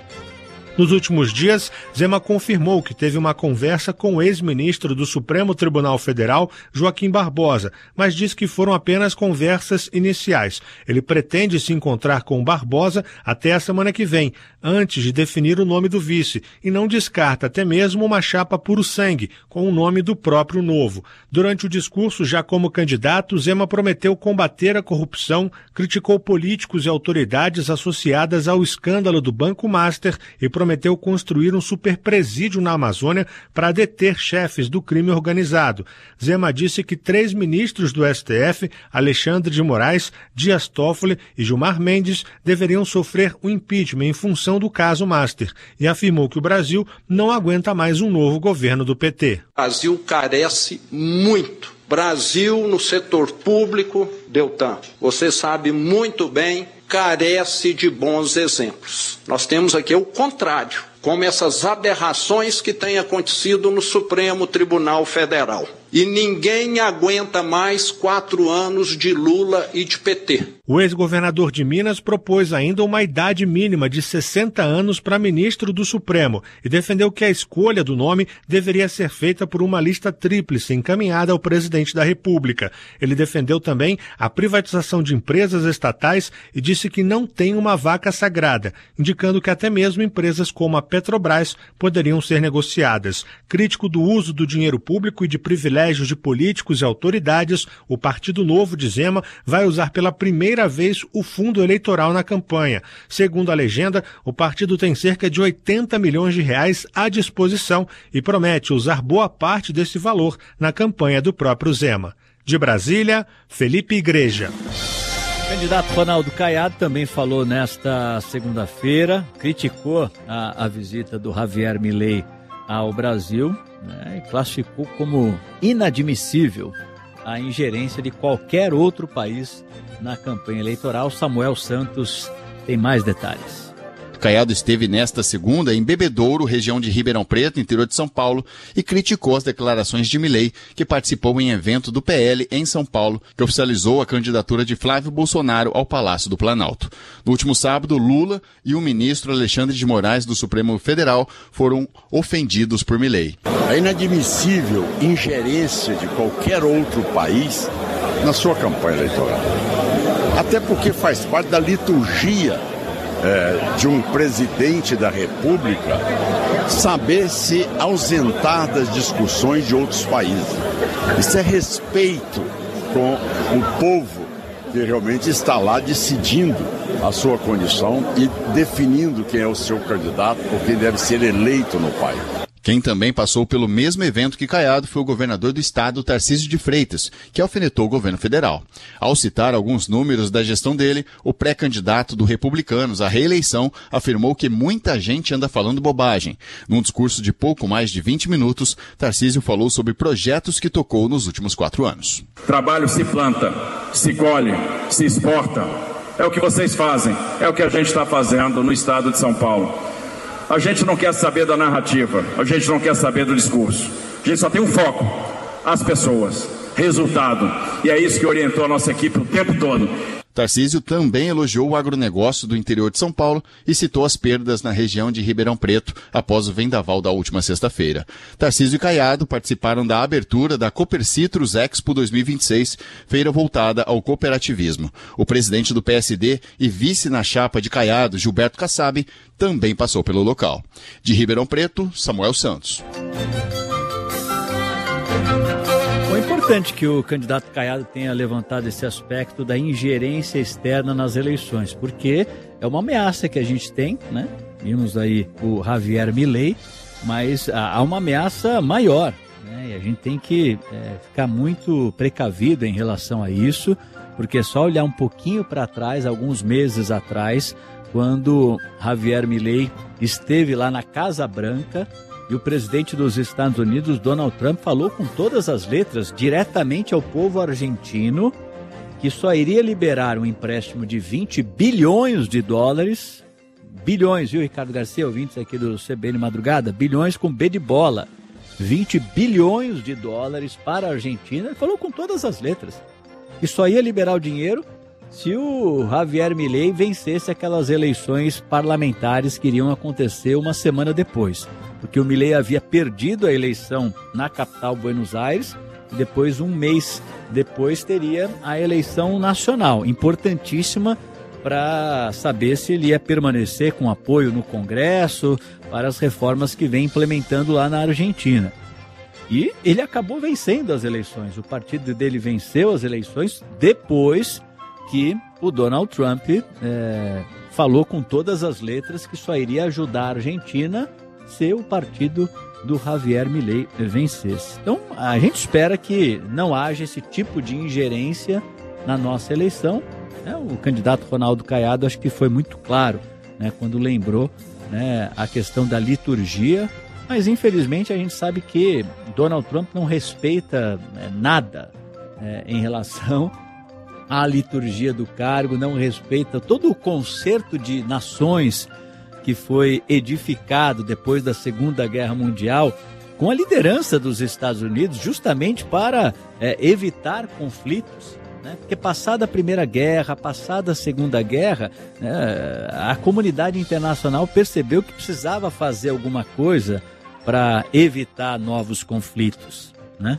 Nos últimos dias, Zema confirmou que teve uma conversa com o ex-ministro do Supremo Tribunal Federal, Joaquim Barbosa, mas disse que foram apenas conversas iniciais. Ele pretende se encontrar com Barbosa até a semana que vem, antes de definir o nome do vice, e não descarta até mesmo uma chapa puro sangue, com o nome do próprio Novo. Durante o discurso, já como candidato, Zema prometeu combater a corrupção, criticou políticos e autoridades associadas ao escândalo do Banco Master e prometeu construir um superpresídio na Amazônia para deter chefes do crime organizado. Zema disse que três ministros do S T F, Alexandre de Moraes, Dias Toffoli e Gilmar Mendes, deveriam sofrer o impeachment em função do caso Master e afirmou que o Brasil não aguenta mais um novo governo do P T. O Brasil carece muito. Brasil no setor público, Deltan, você sabe muito bem, carece de bons exemplos. Nós temos aqui o contrário, como essas aberrações que têm acontecido no Supremo Tribunal Federal. E ninguém aguenta mais quatro anos de Lula e de P T. O ex-governador de Minas propôs ainda uma idade mínima de sessenta anos para ministro do Supremo e defendeu que a escolha do nome deveria ser feita por uma lista tríplice encaminhada ao presidente da República. Ele defendeu também a privatização de empresas estatais e disse que não tem uma vaca sagrada, indicando que até mesmo empresas como a Petrobras poderiam ser negociadas. Crítico do uso do dinheiro público e de privilégios de políticos e autoridades, o Partido Novo de Zema vai usar pela primeira vez o fundo eleitoral na campanha. Segundo a legenda, o partido tem cerca de oitenta milhões de reais à disposição e promete usar boa parte desse valor na campanha do próprio Zema. De Brasília, Felipe Igreja. O candidato Ronaldo Caiado também falou nesta segunda-feira, criticou a, a visita do Javier Milei ao Brasil, né, e classificou como inadmissível a ingerência de qualquer outro país na campanha eleitoral. Samuel Santos tem mais detalhes. Caiado esteve nesta segunda em Bebedouro, região de Ribeirão Preto, interior de São Paulo, e criticou as declarações de Milei, que participou em evento do P L em São Paulo, que oficializou a candidatura de Flávio Bolsonaro ao Palácio do Planalto. No último sábado, Lula e o ministro Alexandre de Moraes do Supremo Federal foram ofendidos por Milei. É inadmissível ingerência de qualquer outro país na sua campanha eleitoral. Até porque faz parte da liturgia É, de um presidente da República saber se ausentar das discussões de outros países. Isso é respeito com o povo que realmente está lá decidindo a sua condição e definindo quem é o seu candidato ou quem deve ser eleito no país. Quem também passou pelo mesmo evento que Caiado foi o governador do estado, Tarcísio de Freitas, que alfinetou o governo federal. Ao citar alguns números da gestão dele, o pré-candidato do Republicanos à reeleição afirmou que muita gente anda falando bobagem. Num discurso de pouco mais de vinte minutos, Tarcísio falou sobre projetos que tocou nos últimos quatro anos. Trabalho se planta, se colhe, se exporta. É o que vocês fazem, é o que a gente está fazendo no estado de São Paulo. A gente não quer saber da narrativa, a gente não quer saber do discurso. A gente só tem um foco, as pessoas, resultado. E é isso que orientou a nossa equipe o tempo todo. Tarcísio também elogiou o agronegócio do interior de São Paulo e citou as perdas na região de Ribeirão Preto após o vendaval da última sexta-feira. Tarcísio e Caiado participaram da abertura da Cooper Citrus Expo dois mil e vinte e seis, feira voltada ao cooperativismo. O presidente do P S D e vice na chapa de Caiado, Gilberto Kassab, também passou pelo local. De Ribeirão Preto, Samuel Santos. É importante que o candidato Caiado tenha levantado esse aspecto da ingerência externa nas eleições, porque é uma ameaça que a gente tem, né? Vimos aí o Javier Milei, mas há uma ameaça maior, né? E a gente tem que é, ficar muito precavido em relação a isso, porque é só olhar um pouquinho para trás, alguns meses atrás, quando Javier Milei esteve lá na Casa Branca, e o presidente dos Estados Unidos, Donald Trump, falou com todas as letras diretamente ao povo argentino que só iria liberar um empréstimo de vinte bilhões de dólares, bilhões, viu, Ricardo Garcia, ouvintes aqui do C B N Madrugada, bilhões com B de bola, vinte bilhões de dólares para a Argentina. Ele falou com todas as letras que só ia liberar o dinheiro se o Javier Milei vencesse aquelas eleições parlamentares que iriam acontecer uma semana depois. Porque o Milei havia perdido a eleição na capital, Buenos Aires, e depois, um mês depois, teria a eleição nacional, importantíssima para saber se ele ia permanecer com apoio no Congresso para as reformas que vem implementando lá na Argentina. E ele acabou vencendo as eleições. O partido dele venceu as eleições depois que o Donald Trump é, falou com todas as letras que só iria ajudar a Argentina se o partido do Javier Milei vencesse. Então, a gente espera que não haja esse tipo de ingerência na nossa eleição. É, o candidato Ronaldo Caiado acho que foi muito claro, né, quando lembrou, né, a questão da liturgia, mas infelizmente a gente sabe que Donald Trump não respeita, né, nada, né, em relação à liturgia do cargo, não respeita todo o concerto de nações que foi edificado depois da Segunda Guerra Mundial com a liderança dos Estados Unidos, justamente para é, evitar conflitos, né? Porque passada a Primeira Guerra, passada a Segunda Guerra, né, a comunidade internacional percebeu que precisava fazer alguma coisa para evitar novos conflitos, né?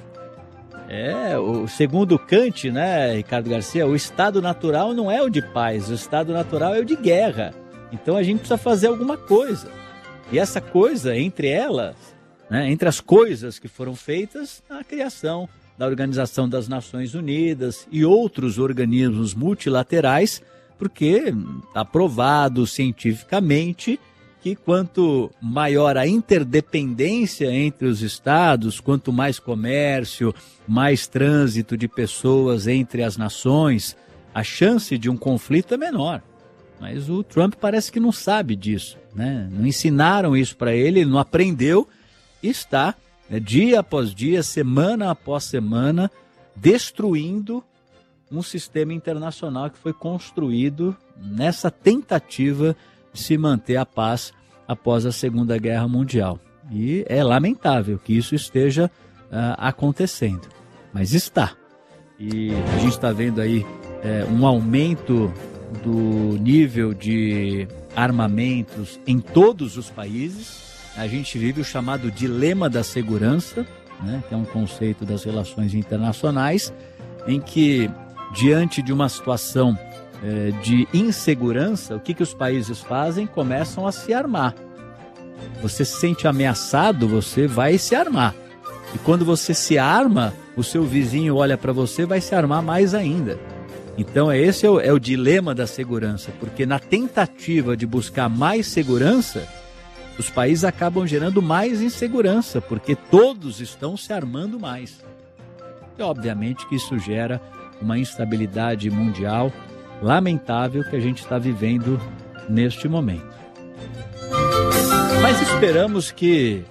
É, o segundo Kant, né, Ricardo Garcia, o estado natural não é o de paz, o estado natural é o de guerra. Então a gente precisa fazer alguma coisa. E essa coisa, entre elas, né, entre as coisas que foram feitas, a criação da Organização das Nações Unidas e outros organismos multilaterais, porque está provado cientificamente que quanto maior a interdependência entre os estados, quanto mais comércio, mais trânsito de pessoas entre as nações, a chance de um conflito é menor. Mas o Trump parece que não sabe disso, né? Não ensinaram isso para ele, ele não aprendeu está, né, dia após dia, semana após semana, destruindo um sistema internacional que foi construído nessa tentativa de se manter a paz após a Segunda Guerra Mundial. E é lamentável que isso esteja uh, acontecendo, mas está. E a gente está vendo aí é, um aumento do nível de armamentos em todos os países. A gente vive o chamado dilema da segurança, né, que é um conceito das relações internacionais, em que, diante de uma situação é, de insegurança, o que, que os países fazem? Começam a se armar. Você se sente ameaçado, você vai se armar. E quando você se arma, o seu vizinho olha para você e vai se armar mais ainda. Então esse é o, é o dilema da segurança, porque na tentativa de buscar mais segurança, os países acabam gerando mais insegurança, porque todos estão se armando mais. E obviamente que isso gera uma instabilidade mundial lamentável que a gente está vivendo neste momento. Mas esperamos que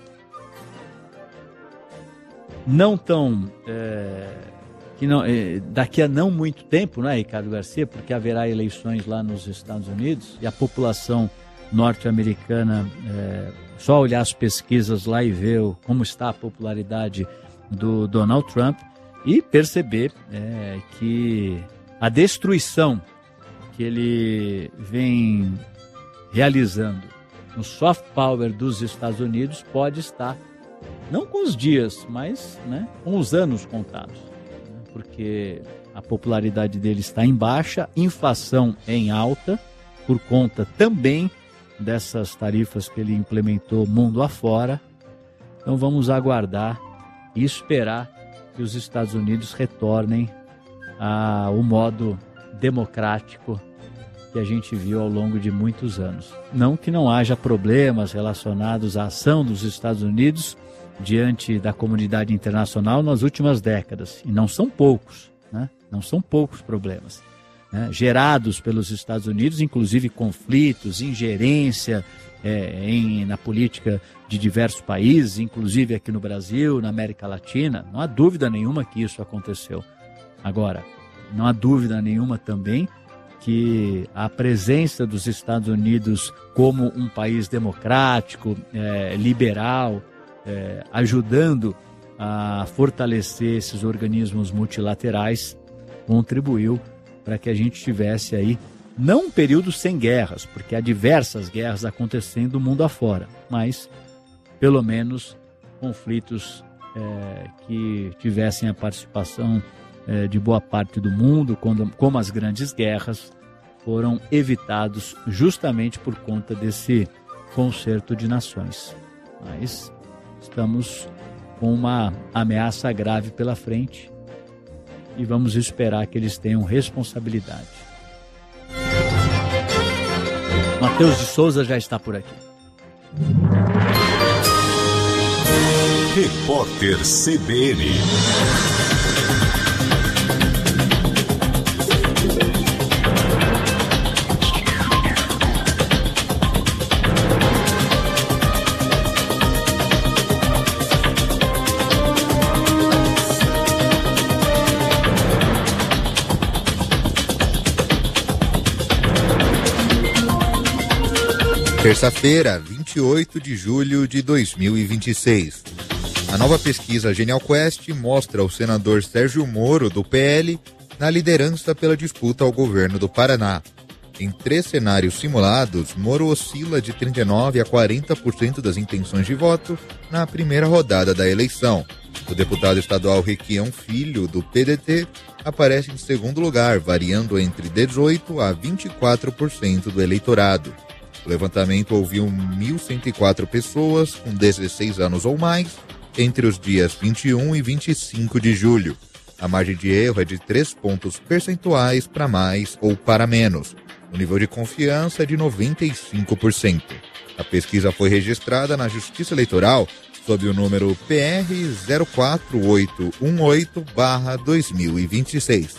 não tão... É, que não, é, daqui a não muito tempo, né, Ricardo Garcia, porque haverá eleições lá nos Estados Unidos e a população norte-americana, é, só olhar as pesquisas lá e ver como está a popularidade do Donald Trump e perceber é, que a destruição que ele vem realizando no soft power dos Estados Unidos pode estar, não com os dias, mas, né, com os anos contados, né, porque a popularidade dele está em baixa, inflação em alta, por conta também dessas tarifas que ele implementou mundo afora. Então vamos aguardar e esperar que os Estados Unidos retornem ao modo democrático que a gente viu ao longo de muitos anos. Não que não haja problemas relacionados à ação dos Estados Unidos diante da comunidade internacional nas últimas décadas, e não são poucos, né? Não são poucos problemas, né, gerados pelos Estados Unidos, inclusive conflitos, ingerência é, em, na política de diversos países, inclusive aqui no Brasil, na América Latina. Não há dúvida nenhuma que isso aconteceu. Agora, não há dúvida nenhuma também que a presença dos Estados Unidos como um país democrático, é, liberal, é, ajudando a fortalecer esses organismos multilaterais, contribuiu para que a gente tivesse aí, não um período sem guerras, porque há diversas guerras acontecendo mundo afora, mas pelo menos conflitos é, que tivessem a participação é, de boa parte do mundo, quando, como as grandes guerras, foram evitados justamente por conta desse concerto de nações. Mas estamos com uma ameaça grave pela frente e vamos esperar que eles tenham responsabilidade. Matheus de Souza já está por aqui. Repórter C B N. Terça-feira, vinte e oito de julho de dois mil e vinte e seis. A nova pesquisa Genial Quest mostra o senador Sérgio Moro, do P L, na liderança pela disputa ao governo do Paraná. Em três cenários simulados, Moro oscila de trinta e nove por cento a quarenta por cento das intenções de voto na primeira rodada da eleição. O deputado estadual Requião Filho, do P D T, aparece em segundo lugar, variando entre dezoito por cento a vinte e quatro por cento do eleitorado. O levantamento ouviu mil cento e quatro pessoas com dezesseis anos ou mais entre os dias vinte e um e vinte e cinco de julho. A margem de erro é de três pontos percentuais para mais ou para menos. O nível de confiança é de noventa e cinco por cento. A pesquisa foi registrada na Justiça Eleitoral sob o número P R zero quatro oito um oito barra dois mil e vinte e seis.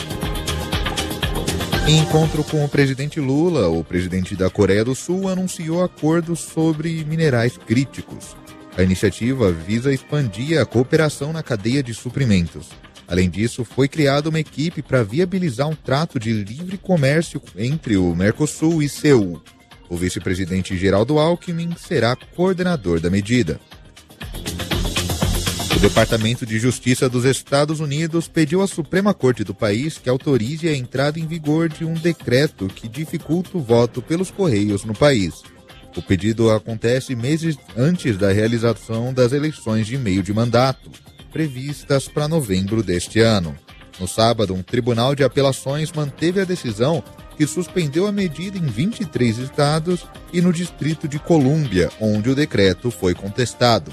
Em encontro com o presidente Lula, o presidente da Coreia do Sul anunciou acordos sobre minerais críticos. A iniciativa visa expandir a cooperação na cadeia de suprimentos. Além disso, foi criada uma equipe para viabilizar um trato de livre comércio entre o Mercosul e Seul. O vice-presidente Geraldo Alckmin será coordenador da medida. O Departamento de Justiça dos Estados Unidos pediu à Suprema Corte do país que autorize a entrada em vigor de um decreto que dificulta o voto pelos Correios no país. O pedido acontece meses antes da realização das eleições de meio de mandato, previstas para novembro deste ano. No sábado, um tribunal de apelações manteve a decisão que suspendeu a medida em vinte e três estados e no Distrito de Colômbia, onde o decreto foi contestado.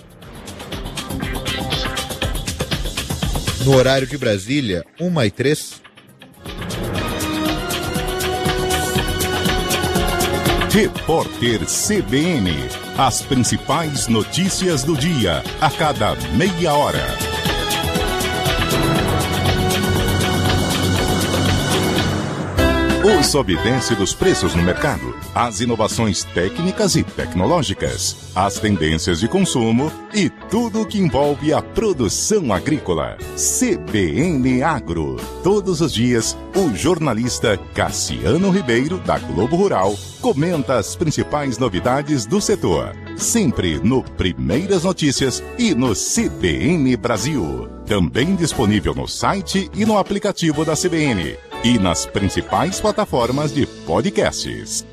No horário de Brasília, uma e três. Repórter C B N. As principais notícias do dia, a cada meia hora. O sobe e desce dos preços no mercado, as inovações técnicas e tecnológicas, as tendências de consumo e tudo o que envolve a produção agrícola. C B N Agro. Todos os dias, o jornalista Cassiano Ribeiro, da Globo Rural, comenta as principais novidades do setor. Sempre no Primeiras Notícias e no C B N Brasil. Também disponível no site e no aplicativo da C B N. E nas principais plataformas de podcasts.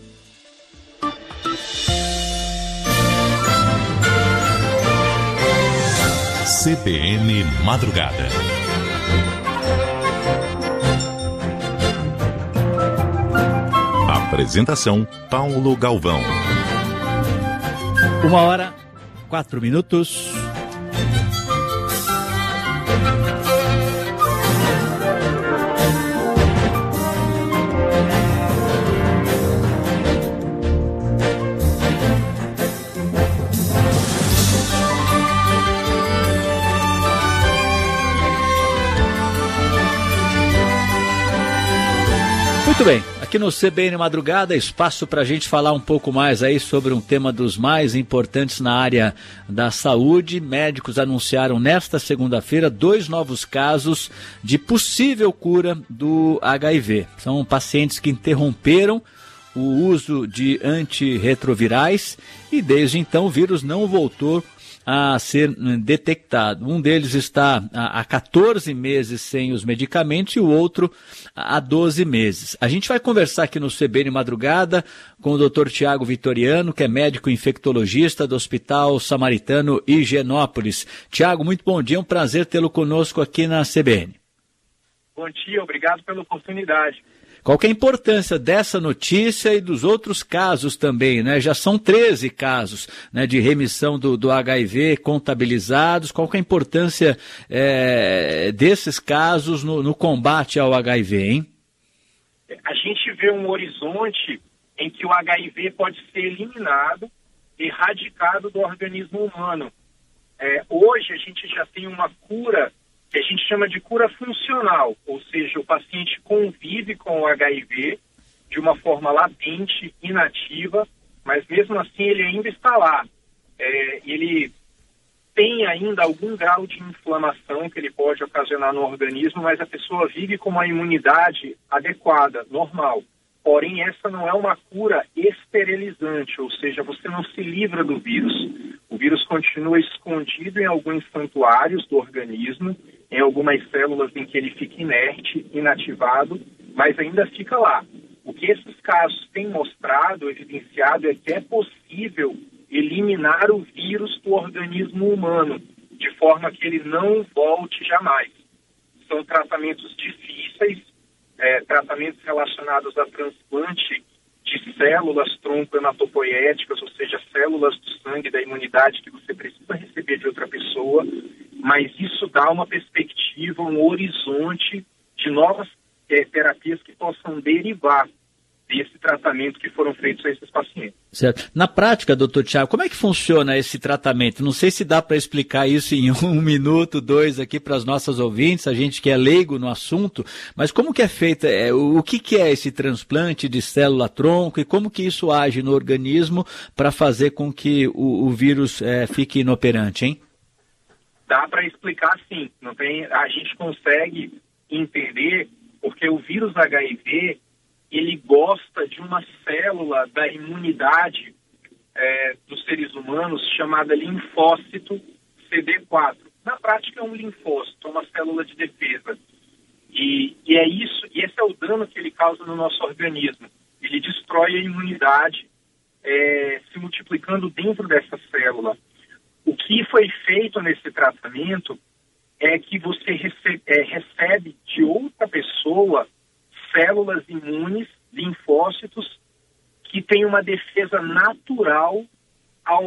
C B N Madrugada. Apresentação: Paulo Galvão. Uma hora, quatro minutos. Muito bem, aqui no C B N Madrugada, espaço para a gente falar um pouco mais aí sobre um tema dos mais importantes na área da saúde. Médicos anunciaram nesta segunda-feira dois novos casos de possível cura do H I V. São pacientes que interromperam o uso de antirretrovirais e desde então o vírus não voltou a ser detectado. Um deles está há quatorze meses sem os medicamentos e o outro há doze meses. A gente vai conversar aqui no C B N Madrugada com o doutor Tiago Vitoriano, que é médico infectologista do Hospital Samaritano Higienópolis. Tiago, muito bom dia, é um prazer tê-lo conosco aqui na C B N. Bom dia, obrigado pela oportunidade. Qual que é a importância dessa notícia e dos outros casos também, né? Já são treze casos, né, de remissão do, do H I V contabilizados. Qual que é a importância é, desses casos no, no combate ao H I V, hein? A gente vê um horizonte em que o H I V pode ser eliminado, erradicado do organismo humano. É, hoje a gente já tem uma cura que a gente chama de cura funcional, ou seja, o paciente convive com o H I V de uma forma latente, inativa, mas mesmo assim ele ainda está lá. É, ele tem ainda algum grau de inflamação que ele pode ocasionar no organismo, mas a pessoa vive com uma imunidade adequada, normal. Porém, essa não é uma cura esterilizante, ou seja, você não se livra do vírus. O vírus continua escondido em alguns santuários do organismo, em algumas células em que ele fica inerte, inativado, mas ainda fica lá. O que esses casos têm mostrado, evidenciado, é que é possível eliminar o vírus do organismo humano, de forma que ele não volte jamais. São tratamentos difíceis, é, tratamentos relacionados a transplante de células tronco-hematopoéticas, ou seja, células do sangue da imunidade que você precisa receber de outra pessoa, mas isso dá uma perspectiva, um horizonte de novas é, terapias que possam derivar desse tratamento que foram feitos a esses pacientes. Certo. Na prática, doutor Tiago, como é que funciona esse tratamento? Não sei se dá para explicar isso em um minuto, dois aqui para as nossas ouvintes, a gente que é leigo no assunto, mas como que é feito, é, o que, que é esse transplante de célula-tronco e como que isso age no organismo para fazer com que o, o vírus é, fique inoperante, hein? Dá para explicar sim, não tem, a gente consegue entender porque o vírus H I V ele gosta de uma célula da imunidade é, dos seres humanos chamada linfócito C D quatro. Na prática é um linfócito, é uma célula de defesa. E, e é isso, e esse é o dano que ele causa no nosso organismo. Ele destrói a imunidade é, se multiplicando dentro dessa célula. O que foi feito nesse tratamento é que você recebe, é, recebe de outra pessoa células imunes, linfócitos, que têm uma defesa natural